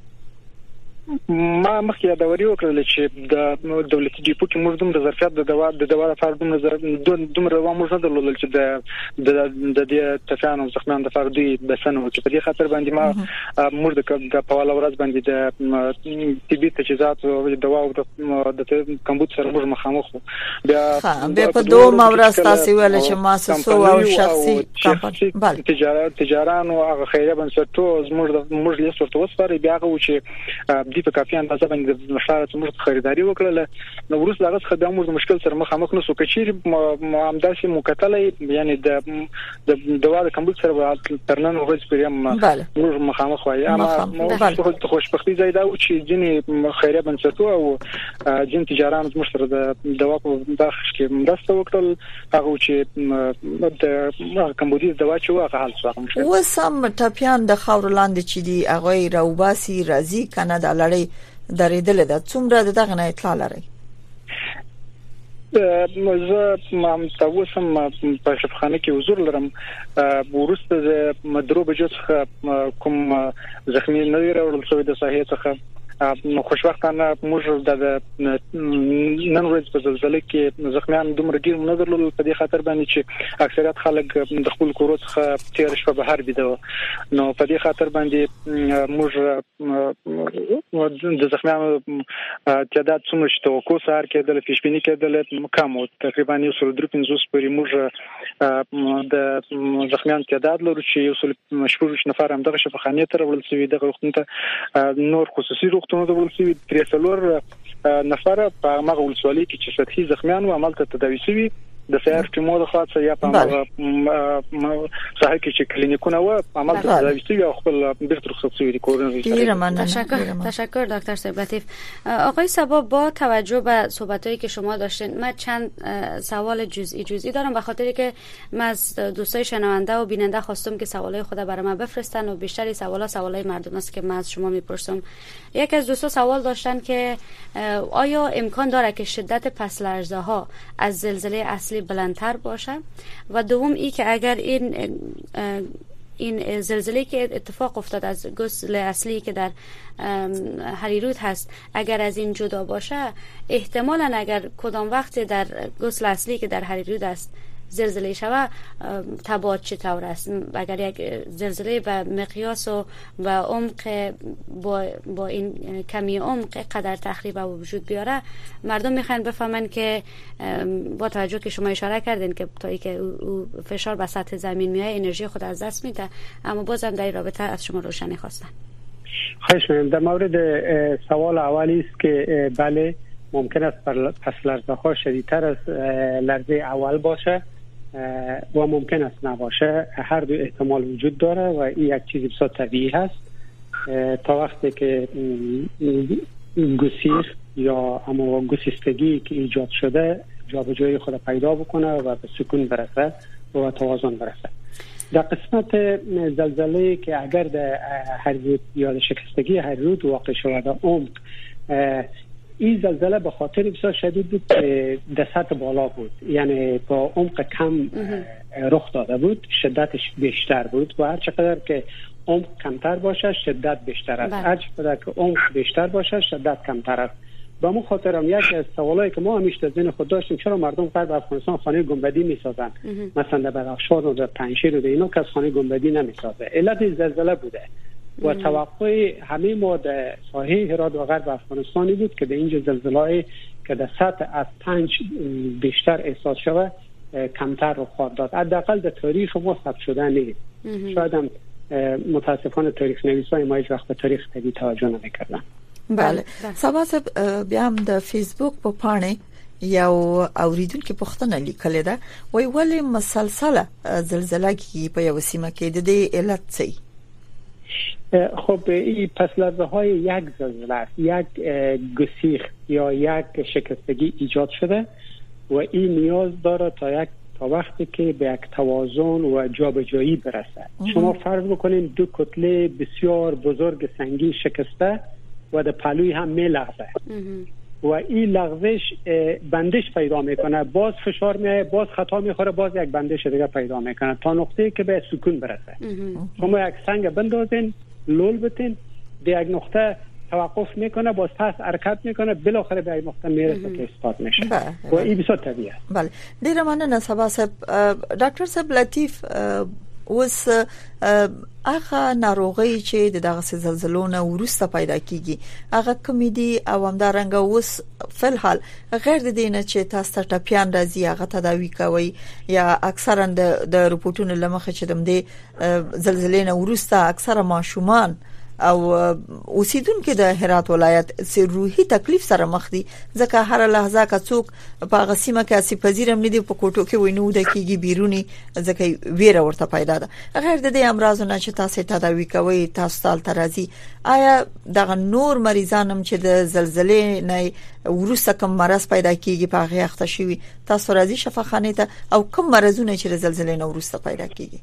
[SPEAKER 7] ما مخکې دا وری وکړل چې د دولتي ډیپو کې موږ د ظرفیت د دوا لپاره دومره موږ نه درلودل چې د دې تفاهم زخمان د فردي بسنه کې په دې خاطر باندې ما موږ د پاوله ورځ باندې د طبي تجهیزات او دوا او د کمبود سره موږ مخامخ
[SPEAKER 4] بیا په دوه مورز تاسو ویل چې مؤسسو او شخصي کمپنۍ
[SPEAKER 7] تجارانو هغه خیریه بنسټونه موږ لیست ورته وسپاري بیا هغه چې دی په کافي اندازه باندې د مشارت موږ خریداري وکړه نو ورس دغه څخه د موږ مشکل سره مخامخ نسو کچیر همداسې مکتله یعنی د دوا د کمبود سره ترنن ورځ پریم موږ مخامخ وایي اما خوشبختی زیاده او چې ځینې خیریه بنسټونه او ځین تجاران موږ سره د دوا په داخل کې مرسته وکړل هغه چې د کمبودي دوا چې هغه حل شو
[SPEAKER 4] وسم ټاپیان د خاور لاندې چې دی هغه راوباسي راځي کنه د لړۍ درېدل ده څومره دغه نه اطلاع لري
[SPEAKER 7] زه ما تاسو په شفاخانه کې حضور لرم ورسته د مدرو بجوڅ کوم زخمی نه راوړل شوی د صحه څخه خوشبختانه موږ د نن ورځ په زلزلې کې زخمیان دومره ډیر نه درلودل په دې خاطر باندې چې اکثریت خلک د خپل کورو څخه تیر شپه بهر بيدو نو په دې خاطر باندې موږ د زخمیانو تعداد څومره چې توقع سار کېدل پیشبینی کېدل کم او تقریبا یو سل درې پورې موږ د زخمیان تعداد لرو چې یو سل مشهور نفر هم دغه شفاخانه ته ورول سوي دغه وختونه نور خصوصي روغتون د ولسوي تریسلور نفر په مغول ولسوالۍ کې چې سطحي زخمیان او عمل ته تداوي شوي د سیر ټیمو د خاصه یا په صحه کې چې کلینیکونه و عمل ته تداوي شوي او خپل بیرته رخصت شوي کورونه
[SPEAKER 5] تشکر دکتر صاحب لطیف. آقای صبا با توجه به صحبتایی که شما داشتین من چند سوال جزئی دارم به خاطری که من از دوستای شنونده و بیننده خواستم که سوالای خود برای من بفرستن و بیشتری سوالای مردم است که من از شما میپرسم. یک از دوستا سوال داشتن که آیا امکان داره که شدت پس لرزه ها از زلزله اصلی بلندتر باشه و دوم ای که اگر این زلزله که اتفاق افتاد از گسل اصلی که در هریرود هست اگر از این جدا باشه احتمالاً اگر کدام وقت در گسل اصلی که در هریرود است زلزله شوه تبعات چطور است اگر یک زلزله به مقیاس و عمق با این کمی عمق قدر تخریب و وجود بیاره مردم میخوان بفهمن که با توجه که شما اشاره کردین که تا ای که فشار به سطح زمین میاد انرژی خود از دست میده اما بازم در این رابطه از شما روشنی خواستن.
[SPEAKER 8] خواهش می‌کنم. در مورد سوال اولی است که بله ممکن است پس لرزه ها شدیدتر از لرزه اول باشه و ممکن است نباشه هر دو احتمال وجود داره و این یک چیز بسیار طبیعی هست تا وقتی که گسیر یا اما گسستگی که ایجاد شده جابجایی خود پیدا بکنه و به سکون برسه و توازن برسه. در قسمت زلزله که اگر در هریرود یا شکستگی هریرود واقع شده عمق این زلزله به خاطر بسیار شدید بود در سطح بالا بود یعنی با عمق کم رخ داده بود شدتش بیشتر بود و هر چقدر که عمق کمتر باشه شدت بیشتر است هر چقدر که عمق بیشتر باشه شدت کمتر است با مو خاطر هم یک از سوالایی که ما همیشه ذهن خود داشتیم چرا مردم غرب افغانستان خانه گنبدی میسازن مثلا در بدخشان و در پنجشیر و در اینا کس خانه گنبدی نمیسازه علت زلزله بوده و توقع همه ما در ساحه هرات و غرب افغانستانی بود که در اینجا زلزله‌ای که در سطح از 5 بیشتر احساس شده کمتر رخ خواهد داد حداقل در تاریخ ما ثبت شده نیست شاید هم متاسفانه تاریخ نویسای ما هیچ وقت به تاریخ طبیعی توجه نمی‌کردن.
[SPEAKER 4] بله سبا بیا هم د فیسبوک په پاڼه یو اوریدونکو پوښتنه لیکلې ده وای ولې مسلسله زلزلہ کی په یو سیمه کې د دې علت څه؟
[SPEAKER 8] خب این پس‌لرزه های یک زلزله است، یک گسیخ یا یک شکستگی ایجاد شده و این نیاز داره تا وقتی که به یک توازن و جابجایی برسه. شما فرض بکنید دو کتله بسیار بزرگ سنگی شکسته و در پهلوی هم میلغزه و این لغزش بندش پیدا میکنه، باز فشار میاد، باز خطا میخوره، باز یک بندش دیگه پیدا میکنه تا نقطه‌ای که به سکون برسه. شما یک سنگ بندازین، لول بتین، به یک نقطه توقف میکنه، باز پس حرکت میکنه، بالاخره به یک نقطه میرسه که اثبات میشه. و این بسیار طبیعی است.
[SPEAKER 4] بله ډیر مننه سبا صاحب. ډاکټر صاحب لطیف اوس هغه ناروغي چې دغه زلزلو نه ورسته پیدا کیږي هغه کوم دي او همدارنګه اوس فلحال غیر د دینه چې تاسو ته ټپيان راځي هغه تداوی کوي یا اکثرا د رپورټونو لمخه چې د زلزلې نه ورسته اکثره ماشومان او اوسیدونکو د هرات ولایت سي روحي تکلیف سره مخ دي ځکه هر لحظه که څوک په غسیمه کې اسی پذیرم نه دي په کوټو کې وینو د کیږي بیرونی ځکه ویره ورته پیدا ده. غیر د دې امراضونو چې تاسو تداوی کوي تاسو تل ترازی آیا دغه نور مریضانم چې د زلزلې نه ورسته کوم مرض پیدا کیږي په هغه اخته شوی تاسو راځي شفاخانه ته او کوم مرزونه چې د زلزلې نه ورسته پیدا کیږي؟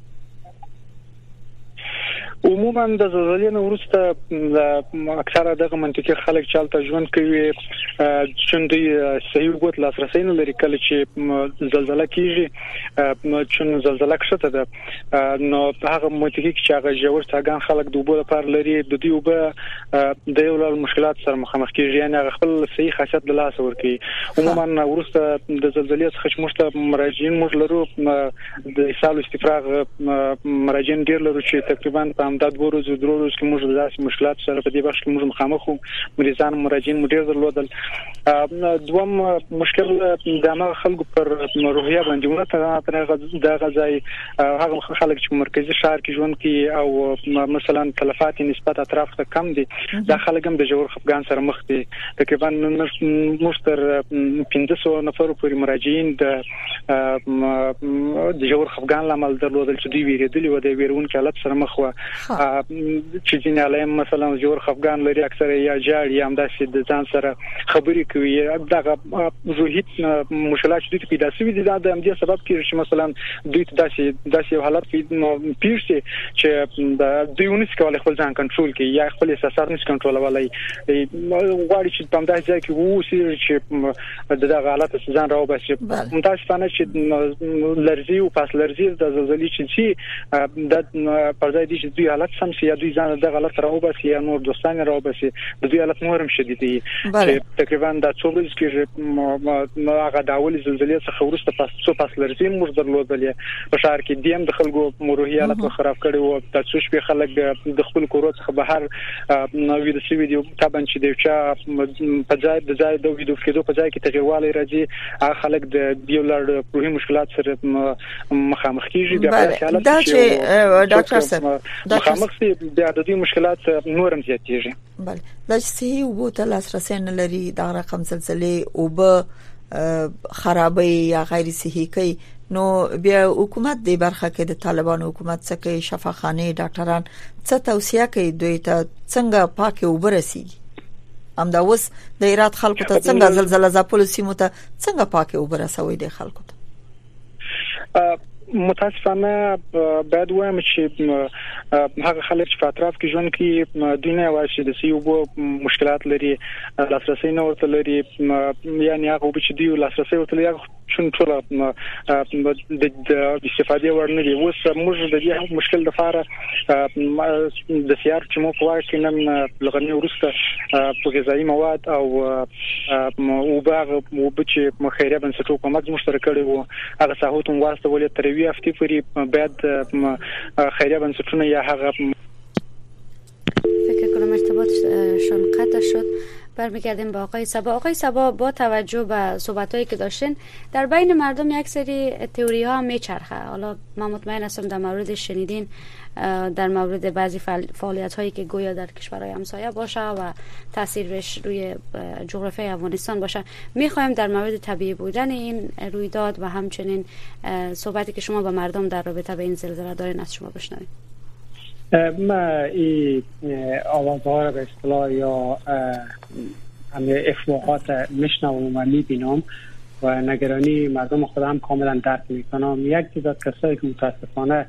[SPEAKER 7] عموما د زلزلې نه وروسته اکثره دغه منطقې خلک چالت ژوند کوي چې دوی صحیح وګت لاسرسي نه لري کله چې زلزلہ کیږي چې زلزلہ کښته ده نو هغه منطقې چې هغه جوړ څنګه خلک د وبو لپاره لري د دې وبو د یو لړ مشکلات سره مخامخ کیږي یعنی خپل صحیح خاصیت د لاس ورکي. عموما وروسته د زلزلې څخه مشته مراجعین موږ لرو د ایصال استفراغ مراجعین ډیر لرو چې تقریبا د دوه ورځې درو ورځې کې موږ داسې مشکلات سره په دې بخش کې موږ مخامخ وو مریضان مراجعین ډیر درلودل. دوم مشکل د هغه خلکو پر روحیه باندې ورته د غځای هغه خلک چې مرکزی شهر کې ژوند کوي او مثلا تلفات نسبت اطراف ته کم دي دا خلک هم د جوړ خفګان سره مخ دي. تقریبا مشتر 1500 نفر پورې مراجعین د جوړ خفګان لامل درلودل چې دوی ویریدلی و د ویرون کې حالت سره مخ و چې جناله مثلا جوړ خفګان لري اکثر یا جاړي یا همداسې د ځان سره خبرې کوي دغه روحي مشکلات چې پیدا شوي دي دا د همدې سبب کېږي چې مثلا دوی داسې حالت پیښ چې د دوی نس کولای خپل ځان کنټرول کوي یا خپل احساسات نس کنټرولولای غواړي چې په همداسې ځای کې ووسي چې دغه حالت ځان راوباسي. متاسفانه چې لرزي او پاس لرزي د زلزلې چې د پرځای دي چې دوی حالت سم سي یا دوی ځان د غلط راوباسي یا نور دوستان راوباسي د دوی حالت نورم شدید دي چې تقریبا د څو ورځې کې هغه داول زلزلې څخه ورسته پاس لرزي موږ درلودلې په شهر کې دیم د خلکو روحي حالت خراب کړي او د څو شپې خلک د خپل کورو څخه بهر نو د سی ویډیو تابن چې دی چې په ځای د ویډیو کېدو په ځای کې تغیرواله راځي هغه خلک د یو لړ روحي مشکلات سره مخامخ کیږي بیا په حالت
[SPEAKER 4] چې ډاکټر صاحب
[SPEAKER 7] مخامخ سي بیا د دې مشکلات نورم زیاتېږي.
[SPEAKER 4] بله د صحیح وبو ته لاسرسي نه لري دا رقم زلزلې او به خرابې یا غیر صحیح کوي نو بیا حکومت د برخه کې د طالبان حکومت څخه شفاخانه ډاکټران څه توصيه کوي دوی ته څنګه پاکه وبرسي امدا اوس د هرات خلکو ته څنګه زلزلہ زاپول سیمو ته څنګه پاکه وبرسوي د خلکو ته؟
[SPEAKER 7] متاسفانه باید وایم چې هغه خلک چې په اطراف کې ژوند کوي دوی نه وایي د سیوبو مشکلات لري لاسرسي نه ورته لري یعنی هغه چې دوی لاسرسي ورته لري چون ټول د استفادې ورنه دي. اوس موږ د دې مشکل د فاره د سیار چې مو په واقع کې نن لغنی ورسته په غذایی مواد او باغ چې مخیره بنسټو کومک مشترک کړي وو هغه ساحوتون واسطه ولې تروي هفته پوری بعد خیریه بنسټونه یا هغه
[SPEAKER 5] فکر کنم ارتباطشان قطع شد. برمیگردیم با آقای صبا. آقای صبا، با توجه به صحبتایی که داشتین در بین مردم یک سری تئوری ها هم میچرخه. حالا من مطمئن هستم در مورد شنیدین در مورد بعضی فعالیت هایی که گویا در کشورهای همسایه باشه و تاثیرش روی جغرافیای افغانستان باشه. میخوایم در مورد طبیعی بودن این رویداد و همچنین صحبتی که شما با مردم در رابطه به این زلزله دارین از شما بشنویم.
[SPEAKER 8] ما این آوازها را به اصطلاح یا افواهات میشنوم و میبینم و نگرانی مردم خودم کاملا درک میکنم. یک تعداد کسایی که متاسفانه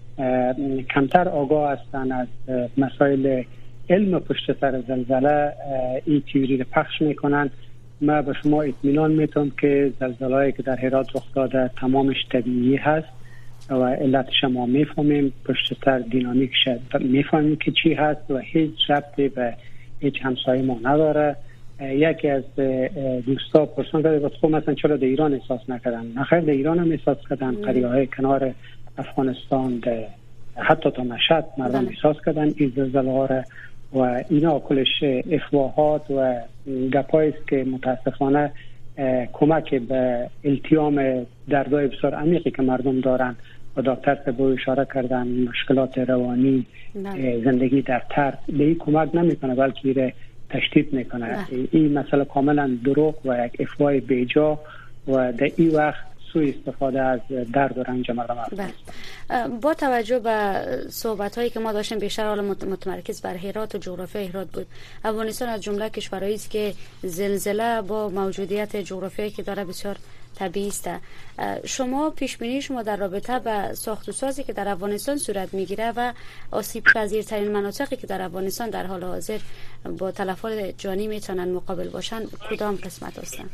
[SPEAKER 8] کمتر آگاه هستند از مسائل علم پشت سر زلزله این تئوری را پخش میکنن. ما به شما اطمینان میتونم که زلزله‌ای که در هرات رخ داده تمامش طبیعی هست و علتش ما میفهمیم، پشت سر دینامیکش میفهمیم که چی هست و هیچ ربطی به هیچ همسایه ما نداره. یکی از دوستا پرسان کرده خب مثلا چرا در ایران احساس نکردن؟ نخیر، در ایران هم احساس کردن، قریه‌های کنار افغانستان حتی تا مشهد مردم احساس کردن این زلزله ها را و اینا کلش افواهات و گپایی است که متاسفانه کمک به التیام دردهای بسیار عمیقی که مردم دارن و دکتر به اشاره کردن مشکلات روانی، زندگی در ترس، به این کمک نمیکنه بلکه ایره تشدید میکنه. این مسئله کاملا دروغ و یک افواه بیجا و در این وقت سوء استفاده از درد و رنج مردم است.
[SPEAKER 5] با توجه به صحبت‌هایی که ما داشتیم بیشتر حالا متمرکز بر هرات و جغرافیای هرات بود. افغانستان از جمله کشورهایی است که زلزله با موجودیت جغرافیایی که داره بسیار طبیعی است. شما پیش بینی شما در رابطه با ساخت و سازی که در افغانستان صورت میگیره و آسیب پذیرترین مناطقی که در افغانستان در حال حاضر با تلفات جانی میتونن مقابل باشن کدام قسمت هستند؟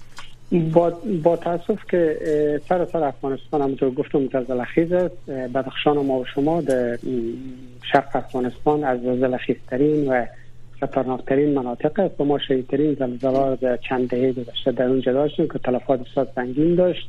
[SPEAKER 8] با تاسف که سر افغانستان همونطور گفتم زلزله خیز است. بدخشان ما و شما در شرق افغانستان از زلزله خیزترین و خطرناکترین مناطق است و ما شدیدترین زلزله در چند دهه گذشته در اونجا داشتیم که تلفات بسیار سنگین داشت.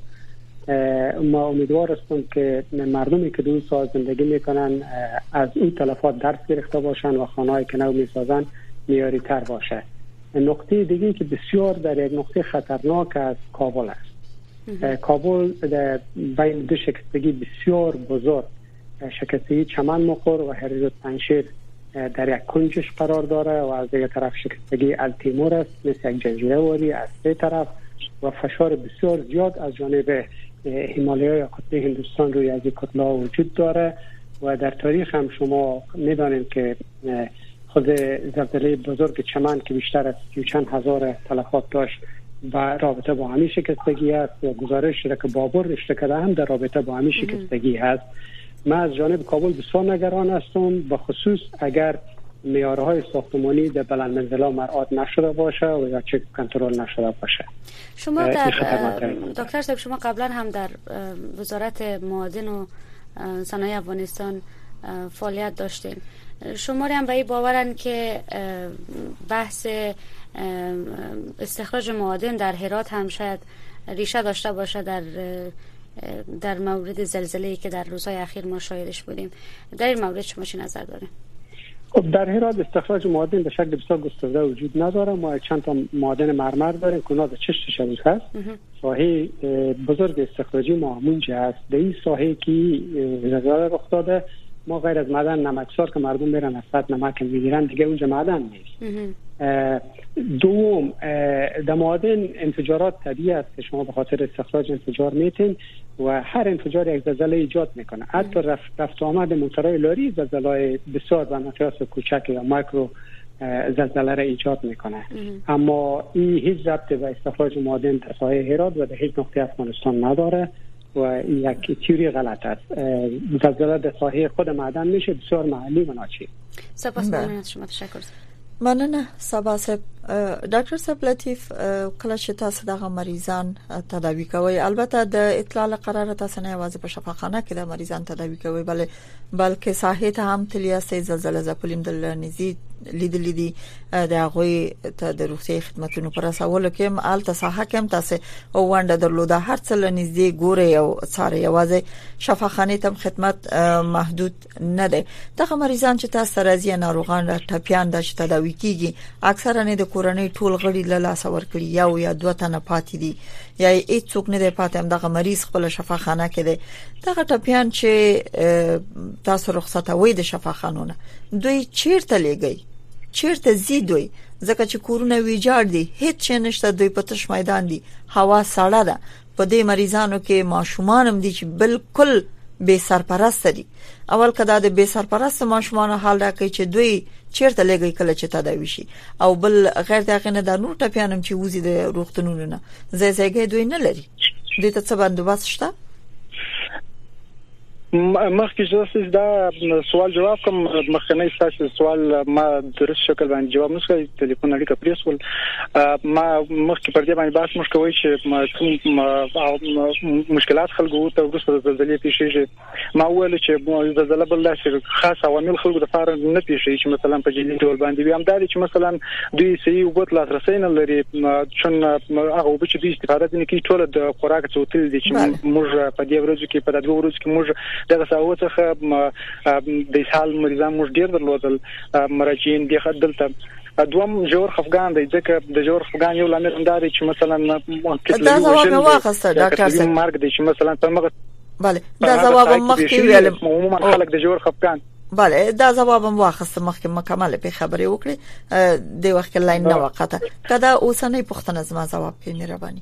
[SPEAKER 8] ما امیدوار هستیم که مردمی که دور سال زندگی میکنن از این تلفات درس گرفته باشن و خانه‌ای که نو میسازن معیاری تر باشه. نقطه دیگه که بسیار در یک نقطه خطرناک از کابل است. کابل در بین دو شکستگی بسیار بزرگ، شکستگی چمن مقر و هریزوت پنشیر در یک کنجش قرار داره و از دیگه طرف شکستگی التیمور است مثل یک جزیره واری از سه طرف و فشار بسیار زیاد از جانب هیمالیای قطبی هندوستان روی از این کتله‌ها وجود داره و در تاریخ هم شما میدانید که خود زلزله بزرگ چمن که بیشتر از 30 هزار تلفات داشت و رابطه با همین شکستگی است و گزارش که بابر رشته کرده هم در رابطه با همین شکستگی هست. من از جانب کابل بسیار نگران هستم، به خصوص اگر معیارهای ساختمانی در بلند منزل‌ها مراعات نشده باشه و یا چک کنترل نشده باشه.
[SPEAKER 5] شما دکتر صاحب شما قبلا هم در وزارت معادن و صنایع افغانستان فعالیت داشتین. شما هم به این باورن که بحث استخراج معادن در هرات هم شاید ریشه داشته باشه در مورد زلزله‌ای که در روزهای اخیر ما شاهدش بودیم. در این مورد شما چه نظر دارین؟
[SPEAKER 8] خب در هرات استخراج معادن به شکل بسیار گسترده وجود نداره. ما چند تا معادن مرمر داریم که اونا در چشت شریف هست. ساحه بزرگ استخراجی ما همونجا هست. در این ساحه که زلزله رخ داده ما غیر از معدن نمکسار که مردم میرن از سطح نمک میگیرن دیگه اونجا معدن نیست. دوم در معادن انفجارات طبیعی است که شما به خاطر استخراج انفجار میتین و هر انفجار یک زلزله ایجاد میکنه. حتی رفت آمد موتورهای لاری زلزله بسیار به مقیاس کوچک یا مایکرو زلزله را ایجاد میکنه. اما این هیچ ربطی به استخراج معادن در ساحه هرات و در هیچ نقطه افغانستان نداره و یک تئوری غلط است. زلزله در ساحه خود معدن میشه بسیار محلی و ناچیز.
[SPEAKER 5] سپاسگزارم از شما، تشکر.
[SPEAKER 4] مننه سبا صاحب. ډاکټر صاحب لطیف کله چې تاسو دغه مریضان تداوی کوي، البته د اطلاع قرار تاسو نه یوازې په شفاخانه کې د مریضان تداوی کوي بلکې ساحې ته هم تلیاسې زلزله زپلیم د نزی لیدلې دي د هغه ته د روغتي خدماتونو پر اساس کې آلته صحه کې تاسو وانډه درلوده هر څه لنږدې ګوري او څاره یوازې شفاخانه تم خدمت محدود نه ده. دغه مریضان چې تاسو راځي ناروغان را ټپيان د تداوي کیږي اکثره نه د کورنۍ ټول غړي له لاس ورکړي یا دوه تنه پاتې دي یا هیڅ څوک نه دی پاتې هم دغه مریض خپل شفاخانه کې دی. دغه ټپيان چې تاسو رخصتوي د شفاخانونه دوی چیرته لګي چیرته زیدوي ځکه چې کورونه ویجاړ دي هیڅ نشته دوی په تش میدان دي هوا سړه ده په دې مریضانو کې ماشومان هم دي چې بالکل بے سرپرست دي. اول کدا د بے سرپرست ماشومان حال راکړي چې دوی چیرته لګي کله چې تداوي شي او بل غیر دغه نه د نور ټپيانم چې وزي د روغتونونو نه زیږه دوی نه لري. دې ته څه بندوبست شته؟
[SPEAKER 7] مخکې چې دا سوال جواب کوم مخکنی تاسو سوال ما درست شکل باندې جواب نشم ټلیفون اړیکه پریسول ما مخکې پر دې باندې بحث مشکوي چې مشکلات خلکو ته ورسره زلزلې پیښیږي. ما ویل چې زلزلې بل داسې خاص عوامل خلکو د فار نه پیښیږي چې مثلا په جدي ډول باندې وي هم دا چې مثلا دوی صحیح وبت لاسرسي نه لري چون هغه وب چې دوی استفاده نه کوي ټول د خوراک څوتل دي چې موږ په دې ورځو کې په دغه ورځو کې موږ دغه ساوت څخه د اسهال مریضان موږ ډیر درلودل مراجعین دي خدلته دوم جوړ خفغان دی ځکه د جوړ خفغان یو لامل هم دی چې مثلا
[SPEAKER 4] دا ځواب واخسته ډاکټر صاحب
[SPEAKER 7] مرګ دی چې مثلا په مغه
[SPEAKER 4] bale دا ځواب مخکې ویل
[SPEAKER 7] عموما خلک د جوړ خفغان
[SPEAKER 4] bale دا ځواب واخسته مخکې مکمل په خبرې وکړي د وخت لاین نه وقته کدا اوسنۍ پښتنه زما جواب کې مهرباني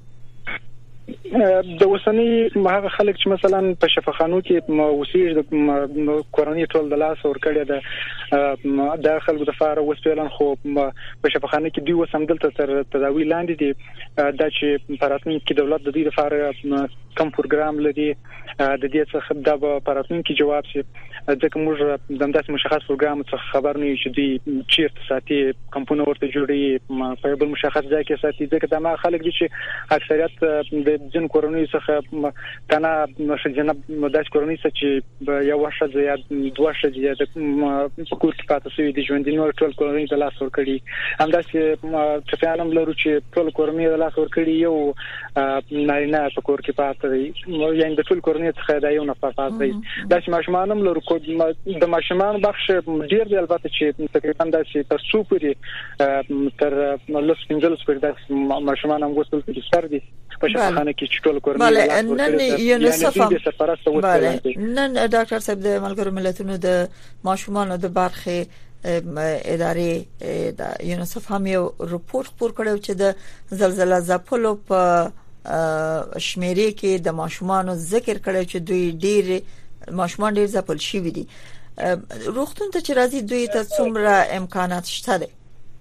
[SPEAKER 7] د وسنی هغه خلک چې مثلا په شفاخانو کې وسیج د کورنۍ ټول د لاس ور کړی د خلکو د فار وسپیلن خو په شفاخانه کې دوی وسمدل تر تداوی لاندې دي دا چې پراتنی کې دولت د دې لپاره کم پروګرام لري د دې څخه د پراتنی کې جواب شي ځکه موږ د داسې مشخص پروګرام څخه خبر نه یو چې دوی چیرته ساتي کمپونه ورته جوړي په بل مشخص ځای کې ساتي ځکه دا ما خلک دي چې اکثریت د جن کورونی څخه کنه شجنه داس کورونی څخه چې یو ورشه یا دوه ورشه د کور کې پاتې شوی دي ژوند نور ټول کورونی د لاس ور کړی همداسې چې فعلا لرو چې ټول کورونی د لاس ور کړی یو نارینه په کور کې پاتې دی یعنی د ټول کورونی څخه دا یو نفر پاتې دی داسې ماشومان هم لرو د ماشومان بخش ډیر دی البته چې تقریبا داسې تر څو پورې تر لس پنځلس پورې داسې ماشومان هم وصل دي سر دي په شفاخانه کې ټول کورنۍ
[SPEAKER 4] نن یونیسف نن ډاکټر صاحب د ملګرو ملتونو د ماشومانو د برخه ادارې د یونیسف هم یو رپورت خپور کړو چې د زلزلہ ځپلو په شمیرې کې د ماشومانو ذکر کړو چې دوی ډیر ماشومان ډیر ځپل شوی دي. روغتون ته چې راځي دوی ته څومره امکانات شته دي؟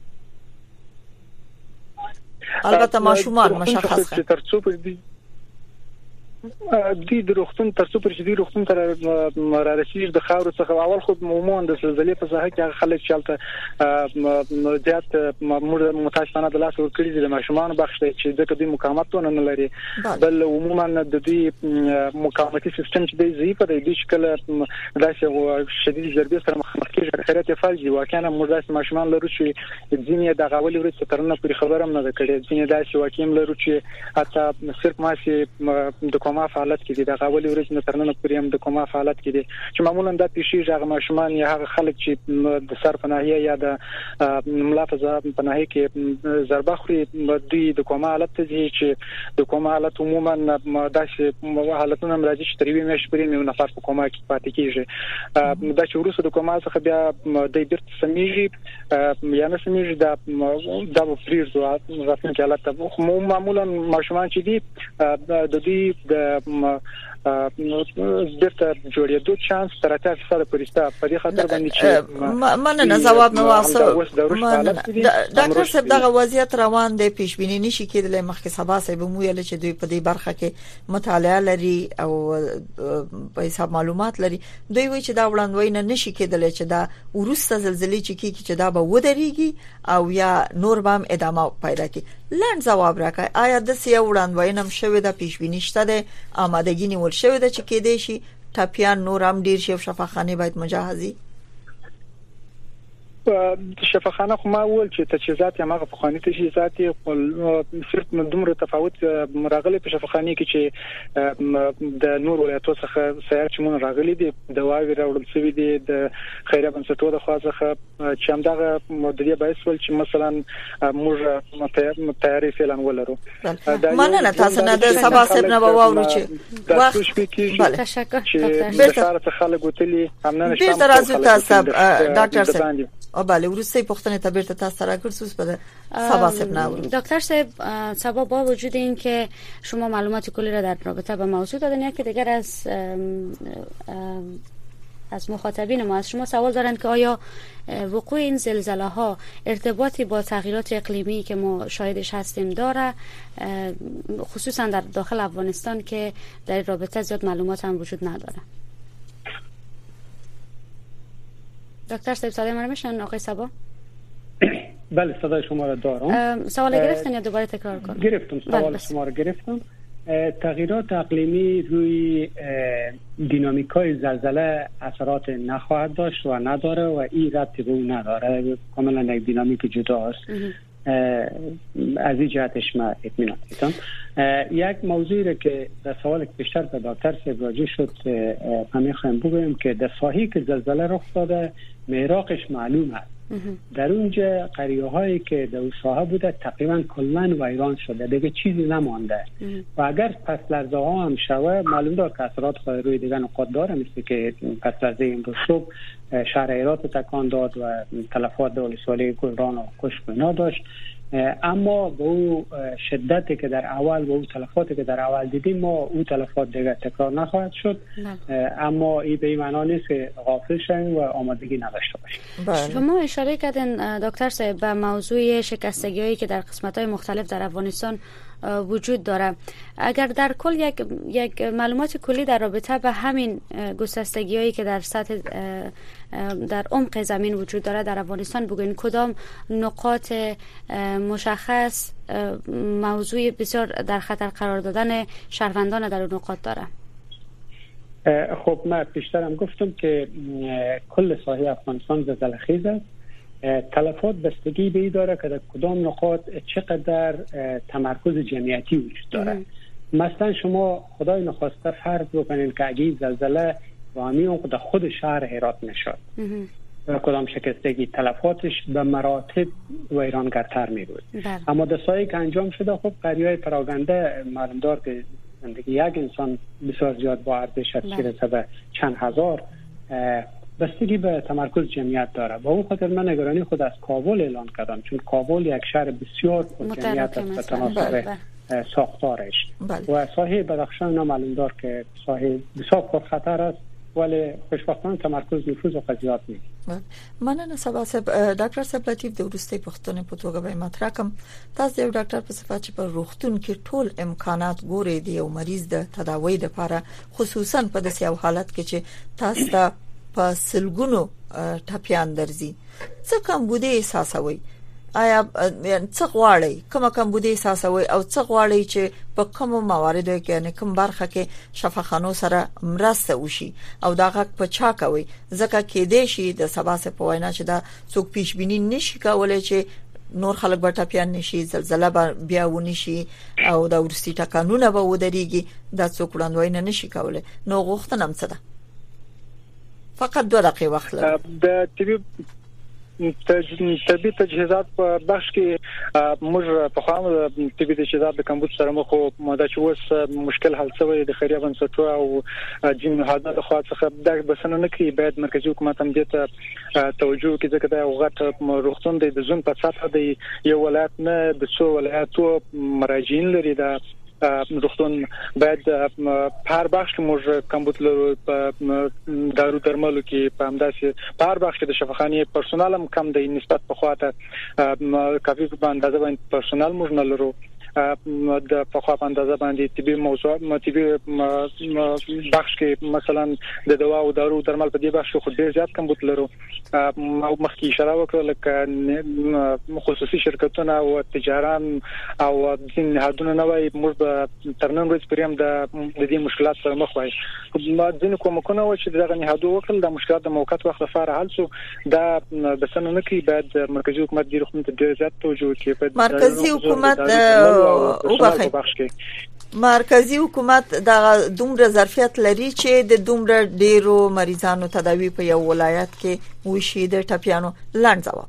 [SPEAKER 4] البته ماشومان مشخص
[SPEAKER 7] چې تر څو پر دي د روغتون تر څو پر دي روغتون تر را رسیدي د خاور څخه اول خو عموما د زلزلې په ځای کې خلک چالتہ زیات متاسفانه د لاس ورکړي د ماشومان بخښ دی چې ځکه د مقاومتونه نه لري بل عموما د دې مقاومتي سیستم چې دی ضعیف دی د شکل داسې شدید ضربې سره مخ کېږي خیرات فلجي واقعا موږ داسې ماشومان لرو چې ځینې د غاولي ورته ترنه پرې خبره هم نه کړي ځینې داسې واقعا لرو چې حتی صرف ماسي د کومه فعالیت کې دي د غاولي ورځ نه ترنه پرې هم د کومه فعالیت کې دي چې معمولا د پیشي ژغ ماشومان یا هغه خلک چې د سر په ناحیه یا د ملافظه په ناحیه کې ضربه خوري د کومه حالت دي چې د کومه حالت عموما داسې حالتونه راځي چې تریوي مې شپري مې نفر په کومه کې پاتې کیږي دا چې ورسره د کومه څخه بیا د بیرته سميږي یا نه سميږي دا فریز راتلونکي حالت معمولا ماشومان چې دي د دې د بیرته جوړېدو چانس تر 80% پورې شته په دې خاطر باندې چې
[SPEAKER 4] مننه جواب مې واخیسته ډاکټر صاحب دغه وضعیت روان دی پیش بینی نشي کېدلی مخکې سبا صاحب مو ویل چې دوی په دې برخه کې مطالعه لري او په حساب معلومات لري دوی وایي چې دا وړاندوینه نشي کېدلی چې دا ورسته زلزلې چې دا به ودرېږي او یا نور به هم ادامه پیدا کړي لاند جواب راکړئ آیا د سیاو وړاندوینه شوه د پیش بینی شته د آمادګی نیول شوه د چې کې دي شي ټاپیان نور هم ډیر شي شفاخانه باید مجهزي
[SPEAKER 7] شفاخانه خو ما ول چې تجهیزات یا مغه فخانی تجهیزات صرف دومره تفاوت راغلي په شفاخانه کې چې د نور ولایتو څخه سیار چې مون راغلي دي دواوی راوړل شوی دي د خیره بنسټو د خواځخه چې همدغه مدیریت باعث ول چې مثلا موږ تیاری فعلا ولرو
[SPEAKER 4] مننه تاسو نه د سبا سب نه واورو چې
[SPEAKER 7] وخت
[SPEAKER 5] تشکر
[SPEAKER 7] ډاکټر خلک وتلی همنه
[SPEAKER 4] نشته راځو تاسو ډاکټر صاحب او بله ورسته پختنه تبرت تاسو را کړسوس په سبا سب نه
[SPEAKER 5] دکتر صاحب سبا با وجود این که شما معلومات کلی را در رابطه با موضوع دادن یک دیگر از مخاطبین ما از شما سوال دارند که آیا وقوع این زلزله ها ارتباطی با تغییرات اقلیمی که ما شاهدش هستیم داره، خصوصا در داخل افغانستان که در این رابطه زیاد معلومات هم وجود نداره. دکتر صاحب صدای من میشنن آقای صبا؟
[SPEAKER 8] بله صدای شما را دارم.
[SPEAKER 5] سوال گرفتن یا دوباره تکرار کنم؟
[SPEAKER 8] گرفتم سوال شما را گرفتم. تغییرات اقلیمی روی دینامیکای زلزله اثرات نخواهد داشت و نداره و این ربطی به اون نداره، کاملا یک دینامیک جداست. از این جهتش ما اطمینان میتونم. یک موضوعی را که در سوال بیشتر به دکتر صاحب راجع شد من میخوایم بگویم که در ساحلی که زلزله رخ داده میراقش معلوم است. در اونجا قریه هایی که در اون ساحه بوده تقریبا کلن ویران شده، دیگه چیزی نمانده و اگر پس لرزه ها هم شوه معلوم داره که اثرات روی دیگه نقاط داره، مثل که پس لرزه امروز صبح شهر هرات تکان داد و تلفات ولسوالی گلران و کشک و اینا داشت، اما با او شدتی که در اول و او تلفاتی که در اول دیدیم ما او تلفات دیگه تکرار نخواهد شد. اما این به این معنا نیست که غافل شویم و آمادگی نداشته باشیم.
[SPEAKER 5] شما اشاره کردین دکتر صاحب به موضوع شکستگی‌هایی که در قسمت‌های مختلف در افغانستان وجود داره. اگر در کل یک معلومات کلی در رابطه به همین گسستگی‌هایی که در سطح در عمق زمین وجود داره در افغانستان بگوین، کدام نقاط مشخص موضوع بسیار در خطر قرار دادن شهروندان در اون نقاط داره؟
[SPEAKER 8] خب من پیشترم گفتم که کل ساحل افغانستان زلزله‌خیز است. تلفات بستگی به این داره که در کدام نقاط چقدر تمرکز جمعیتی وجود داره. مثلا شما خدای نخواسته فرض بکنید که اگه زلزله و همین خود شهر هرات نشد و کدام شکستگی تلفاتش به مراتب ویرانگرتر می بود. اما در ساحلی که انجام شده خب قریه‌های پراگنده معلوم دار که زندگی یک انسان بسیار زیاد با ارزش است که رسه به چند هزار، بستگی به تمرکز جمعیت داره. با اون خاطر من نگرانی خود از کابل اعلان کردم، چون کابل یک شهر بسیار جمعیت است به تناسب ساختارش و ساحل بدخشان معلوم دار که ساحل بسیار پرخطر است ولی خوشبختانه تمرکز نفوذ و قضیات نیست.
[SPEAKER 4] مننه سبا صاحب. ډاکټر صاحب لطیف د ورستي پښتنې په توګه به مطرح کوم. تاسو یو ډاکټر په صفات چې په روغتون کې ټول امکانات ګوري دی او مریض د تداوی لپاره، خصوصا په داسې یو حالت کې چې تاسو ته په سلګونو ټپيان درځي، څه کم بوده احساسوي؟ آیا څه غواړي کوم بوده احساسوي او څه غواړي چې په کوم مواردو کې نه کوم برخه کې شفاخانو سره مرسته وشي او دا غږ په چا کوي؟ ځکه کې دې شي د سبا سه په وینا چې دا څوک پیش بینی نشي کولای چې نور خلک به ټپيان نشي، زلزلہ بیا ونی شي او دا ورستي ټکانونه به ودرېږي، دا څوک وړاندوي نه نشي کولای. نو غوښتنه هم څه ده؟ فقط 2 دقیقې وخت لرم.
[SPEAKER 7] د طبي تجهیزات په بخش کې موږ په خامه طبي تجهیزات د کمبود سره مخ او دا چې اوس مشکل حل شوی د خیریه بنسټو او جن حادثه د خاص څخه د بسنه نه کوي، باید مرکزی حکومت هم دې ته توجه کوي ځکه دا غټ روغتون د زون په سطح د یو ولایت نه د څو ولایتو مراجعین لري. دا روغتون باید په هر بخش کې موږ کمبود لرو، په دارو درملو کې په همداسې په هر بخش کې د شفاخانه پرسونل هم کم دی نسبت په خواته کافي په اندازه باندې پرسونل موږ نه لرو د پخوا په اندازه باندې طبي موضوع طبي بخش کې مثلا د دوا او دارو درمل په دې بخش خو ډیر زیات کمبود لرو او مخکې اشاره وکړه لکه خصوصي شرکتونه او تجاران او ځین نهادونه نه وای موږ ترنن ورځ پریم د دې مشکلات سره مخ وای ځین کومکونه و چې دغه نهادو وکړل د مشکلات د موقت وخت لپاره حل شو دا د سن نه کې بعد مرکزی حکومت ډیر خو ډیر زیات توجه کوي
[SPEAKER 4] مرکزی حکومت مرکزی حکومت د دومره ظرفیت لري چې د دومره ډیرو مریضانو تداوی په یو ولایت کې وشي د ټپیانو لنډ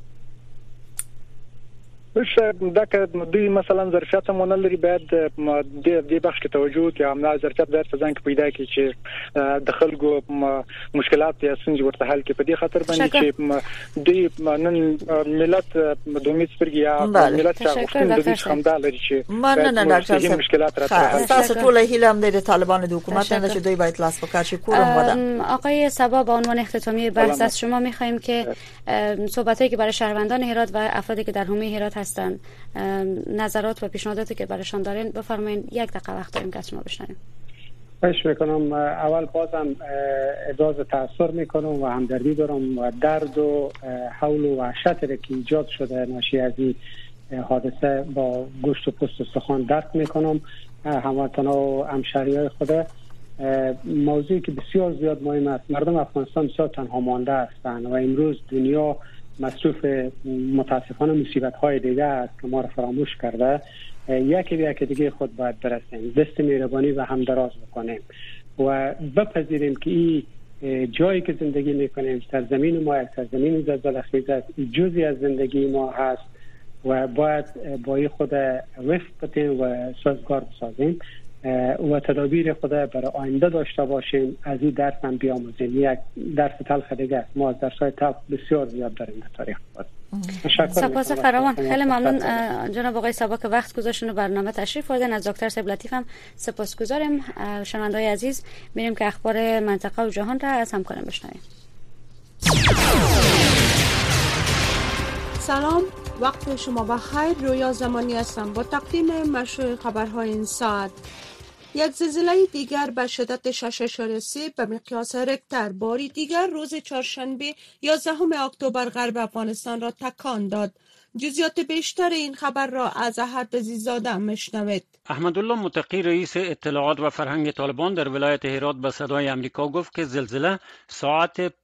[SPEAKER 7] دا که دوی مثلا ظرفیت مونږ لري باید د بخش کې توجه کوي عامه ظرفیت باید په ځان کې پیدا کړي چې د خلکو مشکلات یا څنګه ورته حل کړي په دې خاطر باندې چې دوی نن ملت د امید سپرګي یا ملت چې غوښتنه د دې خندا لري چې
[SPEAKER 4] مننه ډاکټر صاحب مشکلات راځي تاسو ټول هیله هم د طالبان د حکومت نه چې دوی باید لاس وکړي چې کورم ودا
[SPEAKER 5] آقای صبا به عنوان اختتامیه بحث از شما می‌خوایم که صحبتایی که برای شهروندان هرات و افرادی که در حومه هرات هستن نظرات و پیشنهاداتی که برایشان دارین بفرمایید یک دقیقه وقت داریم که شما بشنویم.
[SPEAKER 8] خواهش میکنم. اول بازم ابراز تأثیر میکنم و همدردی دارم و درد و حول و وحشتی که ایجاد شده ناشی از این حادثه با گوشت و پوست و استخوان درک میکنم هموطنا و همشهریای خود. موضوعی که بسیار زیاد مهم است. مردم افغانستان بسیار تنها مانده هستند و امروز دنیا مصروف متاسفانه مصیبت‌های دیگه است که ما را فراموش کرده. یکی به یکی دیگه خود باید برسیم، دست مهربانی و هم دراز بکنیم و بپذیریم که این جایی که زندگی میکنیم سرزمین ما یک سرزمین زلزله‌خیز است، جزئی از زندگی ما هست و باید با این خود وفق بدیم و سازگار بسازیم و تدابیر خود برای آینده داشته باشیم. از این درس هم بیاموزیم. یک درس تلخ دیگه است. ما از درس‌های تلخ بسیار زیاد داریم در تاریخ خود.
[SPEAKER 5] سپاس فراوان. خیلی ممنون جناب آقای صبا که وقت گذاشتن و برنامه تشریف آوردن. از دکتر صاحب لطیف هم سپاسگزاریم. شنونده‌های عزیز میریم که اخبار منطقه و جهان را از همکاران بشنویم.
[SPEAKER 9] سلام، وقت شما بخیر. رویا زمانی هستم با تقدیم مشروع خبرهای این ساعت. یک زلزله دیگر به شدت 6.3 به مقیاس ریکتر باری دیگر روز چهارشنبه 11 اکتبر غرب افغانستان را تکان داد. جزئیات بیشتر این خبر را از احد عزیزاده میشنوید.
[SPEAKER 10] احمدالله متقی رئیس اطلاعات و فرهنگ طالبان در ولایت هرات به صدای آمریکا گفت که زلزله ساعت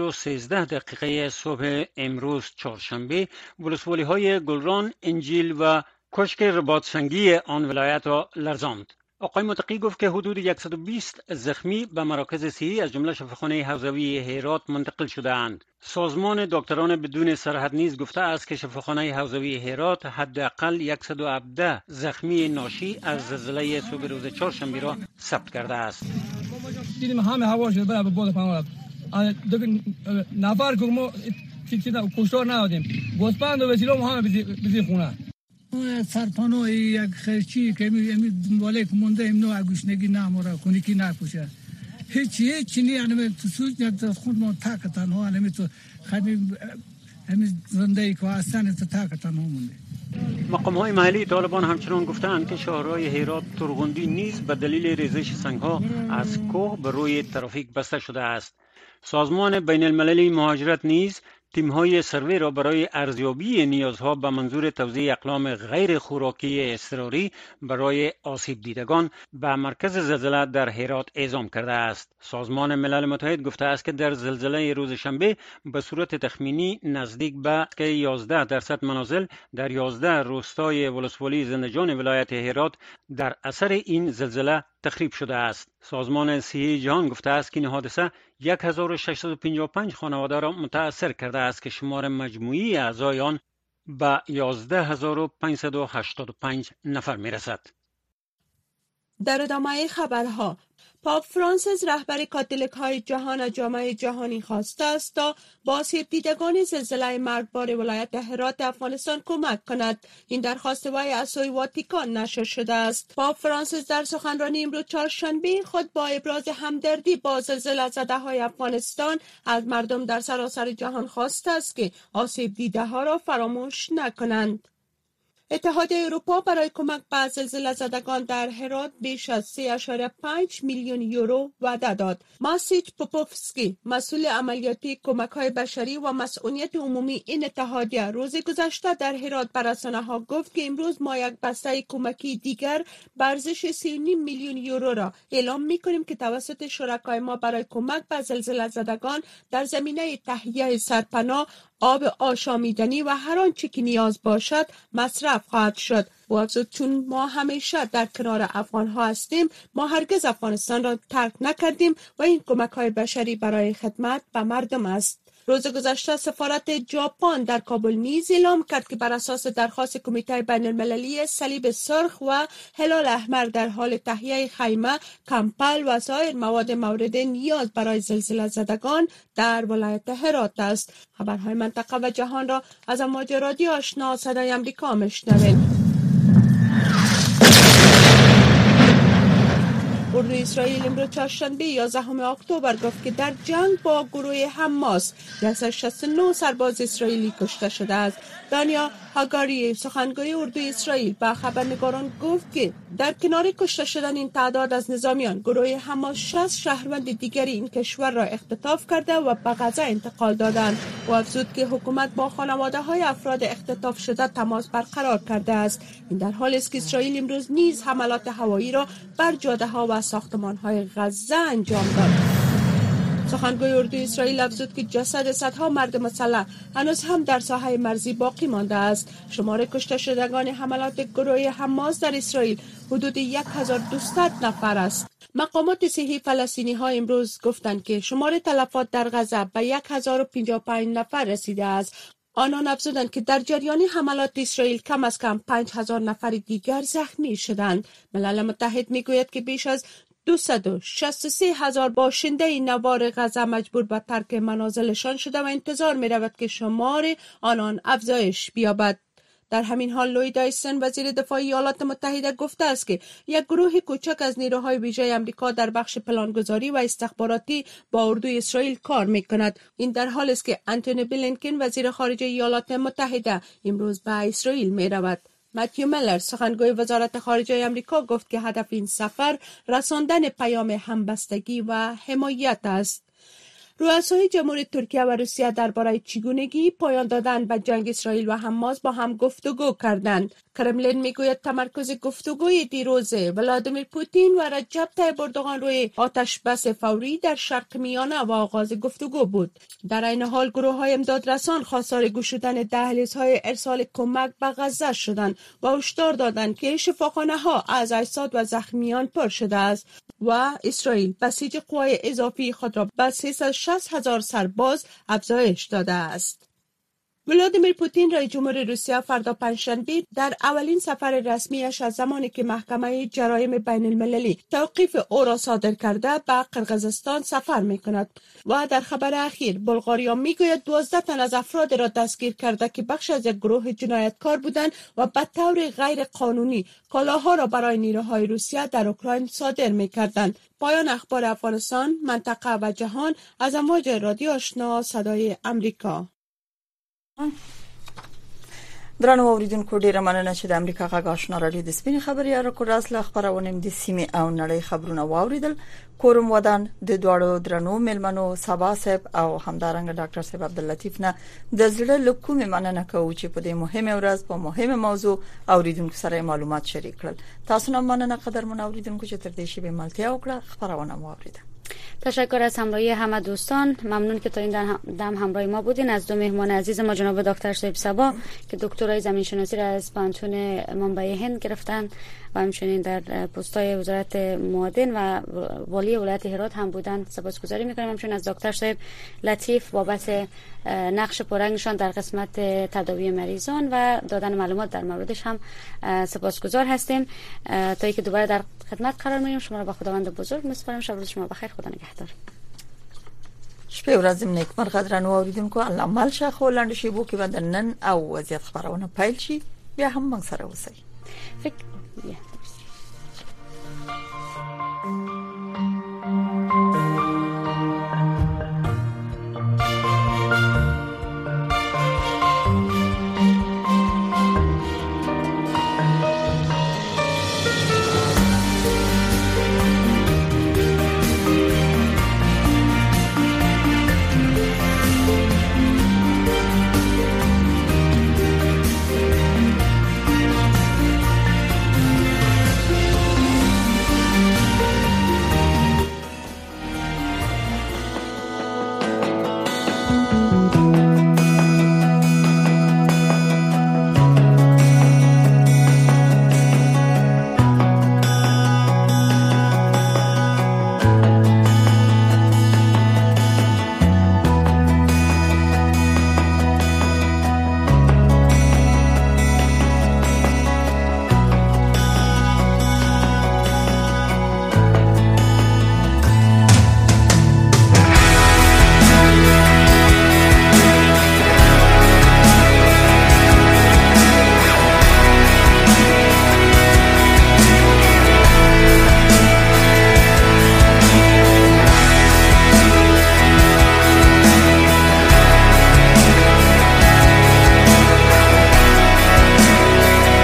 [SPEAKER 10] 5:13 صبح امروز چهارشنبه ولسوالی‌های گلران، انجیل و کشک رباطسنگی آن ولایت را لرزاند. آقای متقی گفت که حدود 120 زخمی به مراکز صحی از جمله شفاخانه حوزوی هرات منتقل شده اند. سازمان دکتران بدون سرحد نیز گفته است که شفاخانه حوزوی هرات حداقل 117 زخمی ناشی از زلزله صبح روز چهارشنبه را ثبت کرده است.
[SPEAKER 11] دیدیم همه هوا شده برای بود پناه نفر که ما کشتار ندادیم گوسپند و وسیله ما همه بزیر خونه
[SPEAKER 12] سرطانو یک خرچی که امی دنباله که مونده ام نوع گوشنگی نامورا خونیکی نکوشه هیچی نی انم تو سوچ یک خود ما تاکتن ها انم تو خیلی امی زنده که هستن تو تاکتن ها مونده.
[SPEAKER 10] مقام‌های محلی طالبان همچنان گفتند که شهرهای هرات ترغندی نیز به دلیل ریزش سنگ‌ها از کوه به روی ترافیک بسته شده است. سازمان بین المللی مهاجرت نیز تیم‌های سروی را برای ارزیابی نیازها به منظور توزیع اقلام غیر خوراکی اضطراری برای آسیب دیدگان به مرکز زلزله در هرات اعزام کرده است. سازمان ملل متحد گفته است که در زلزله روز شنبه به صورت تخمینی نزدیک به 11% منازل در 11 روستای ولسوالی زندجان ولایت هرات در اثر این زلزله تخریب شده است. سازمان صحی جهان گفته است که این حادثه 1655 خانواده را متاثر کرده است که شمار مجموعی اعضای آن به 11585 نفر میرسد.
[SPEAKER 9] در ادامه خبرها، پاپ فرانسیس رهبر کاتولیک‌های جهان از جامعه جهانی خواسته است تا با آسیب دیدگان زلزله مرگبار ولایت هرات افغانستان کمک کند. این درخواست وی از سوی واتیکان نشر شده است. پاپ فرانسیس در سخنرانی امروز چهارشنبه خود با ابراز همدردی با زلزله زده‌های افغانستان از مردم در سراسر جهان خواسته است که آسیب دیده‌ها را فراموش نکنند. اتحادیه اروپا برای کمک به زلزله زدگان در هرات بیش از 3.5 میلیون یورو وعده داد. ماسیچ پوپوفسکی، مسئول عملیاتی کمک‌های بشری و مسئولیت عمومی این اتحادیه، روز گذشته در هرات به رسانه‌ها گفت که امروز ما یک بسته کمکی دیگر به ارزش 3.5 میلیون یورو را اعلام می‌کنیم که توسط شرکای ما برای کمک به زلزله زدگان در زمینه تهیه سرپناه، آب آشامیدنی و هر آنچه که نیاز باشد مصرف خواهد شد. و افزود چون ما همیشه در کنار افغان‌ها هستیم، ما هرگز افغانستان را ترک نکردیم و این کمک‌های بشری برای خدمت به مردم است. روز گذشته سفارت ژاپن در کابل نیز اعلام کرد که بر اساس درخواست کمیته بین‌المللی صلیب سرخ و هلال احمر در حال تهیه خیمه، کمپل و سایر مواد مورد نیاز برای زلزله زدگان در ولایت هرات است. خبرهای منطقه و جهان را از امواج رادیو آشنا صدای آمریکا میشنوید. اردوی اسرائیل امروز چهارشنبه 11 اکتبر گفت که در جنگ با گروه حماس 169 سرباز اسرائیلی کشته شده است. دانیا هاگاری، سخنگوی اردوی اسرائیل، به خبرنگاران گفت که در کنار کشته شدن این تعداد از نظامیان، گروه حماس 60 شهروند دیگری این کشور را اختطاف کرده و به غزه انتقال دادند. و افزود که حکومت با خانواده‌های افراد اختطاف شده تماس برقرار کرده است. این در حالی است که اسرائیل امروز نیز حملات هوایی را بر جاده‌ها و ساختمان‌های غزه انجام داد. سخنگوی اردوی اسرائیل افزود که جسد صدها مرد مسلح هنوز هم در ساحه مرزی باقی مانده است. شمار کشته شدگان حملات گروه حماس در اسرائیل حدود 1200 نفر است. مقامات صحی فلسطینی ها امروز گفتند که شمار تلفات در غزه به 1055 نفر رسیده است. آنان افزودند که در جریان حملات اسرائیل کم از کم 5000 نفر دیگر زخمی شدند. ملل متحد میگوید که بیش از 263,000 باشنده نوار غزه مجبور به ترک منازلشان شده و انتظار می رود که شمار آنان افزایش بیابد. در همین حال لوید آیسن، وزیر دفاع ایالات متحده، گفته است که یک گروه کوچک از نیروهای ویژه آمریکا در بخش پلانگذاری و استخباراتی با اردوی اسرائیل کار می‌کند. این در حالی است که آنتونی بلینکن، وزیر خارجه ایالات متحده، امروز به اسرائیل می‌رود. متیو میلر، سخنگوی وزارت خارجه آمریکا، گفت که هدف این سفر رساندن پیام همبستگی و حمایت است. رؤسای جمهوری ترکیه و روسیه درباره چگونگی پایان دادن به جنگ اسرائیل و حماس با هم گفتگو کردند. کرملین میگوید تمرکز گفتگوی دیروز ولادیمیر پوتین و رجب طیب اردوغان روی آتش بس فوری در شرق میانه و آغاز گفتگو بود. در این حال گروه‌های امدادرسان خواستار گشودن دهلیزهای ارسال کمک به غزه شدند و هشدار دادند که شفاخانه‌ها از اجساد و زخمیان پر شده است و اسرائیل بسیج قوای اضافی خود را به 360,000 سرباز افزایش داده است. ولادیمیر پوتین رئیس جمهور روسیه فردا پنجشنبه در اولین سفر رسمیش از زمانی که محکمه جرایم بین المللی توقیف او را صادر کرده به قرقیزستان سفر می کند. و در خبر اخیر بلغاریا می گوید 12 تن از افراد را دستگیر کرده که بخش از یک گروه جنایتکار بودند و به طور غیر قانونی کالاها را برای نیروهای روسیه در اوکراین صادر می کردند. پایان اخبار افغانستان، منطقه و جهان از امواج رادیو آشنا صدای امریکا.
[SPEAKER 4] درنو اوریدونکو ډیره مننه چې د امریکا غږ آشنا رادیو د سپین خبري اړه راس له خبرونه د سیمې او نړۍ خبرونه واوریدل. کوروم ودان د دوړو درنو ملمنو سبا صاحب او همدارنګ ډاکټر صاحب عبداللطیف نه د زړه له کومې مننه کوو چې په دې مهمه ورځ په مهمه موضوع اوریدونکو سره معلومات شریک کړل. تاسو نه مننه قدرمن اوریدونکو چې تر دې شی به ملتیا وکړه خبرونه واوریدل.
[SPEAKER 5] تشکر از همراهی همه دوستان. ممنون که تا این دم همراه ما بودین. از دو مهمان عزیز ما جناب دکتر صاحب صبا که دکترای زمین شناسی را از پانتون منبع هند گرفتن و همچنین در پست‌های وزارت معادن و والی ولایت هرات هم بودن سپاسگزاری می‌کنم. همچنین از دکتر صاحب لطیف بابت نقش پررنگشان در قسمت تداوی مریضان و دادن معلومات در موردش هم سپاسگزار هستیم. تا اینکه دوباره در خدمت قرار می‌گیریم شما را به خداوند بزرگ می‌سپارم. شب روز شما بخیر. خدا نگهدار.
[SPEAKER 4] شپه ورځ نیک مرغه درنو اوریدونکو الله مال شه خو لاندې شی بو کې بدنن او وضعیت خبرونه پایل شي بیا هم موږ سره اوسئ.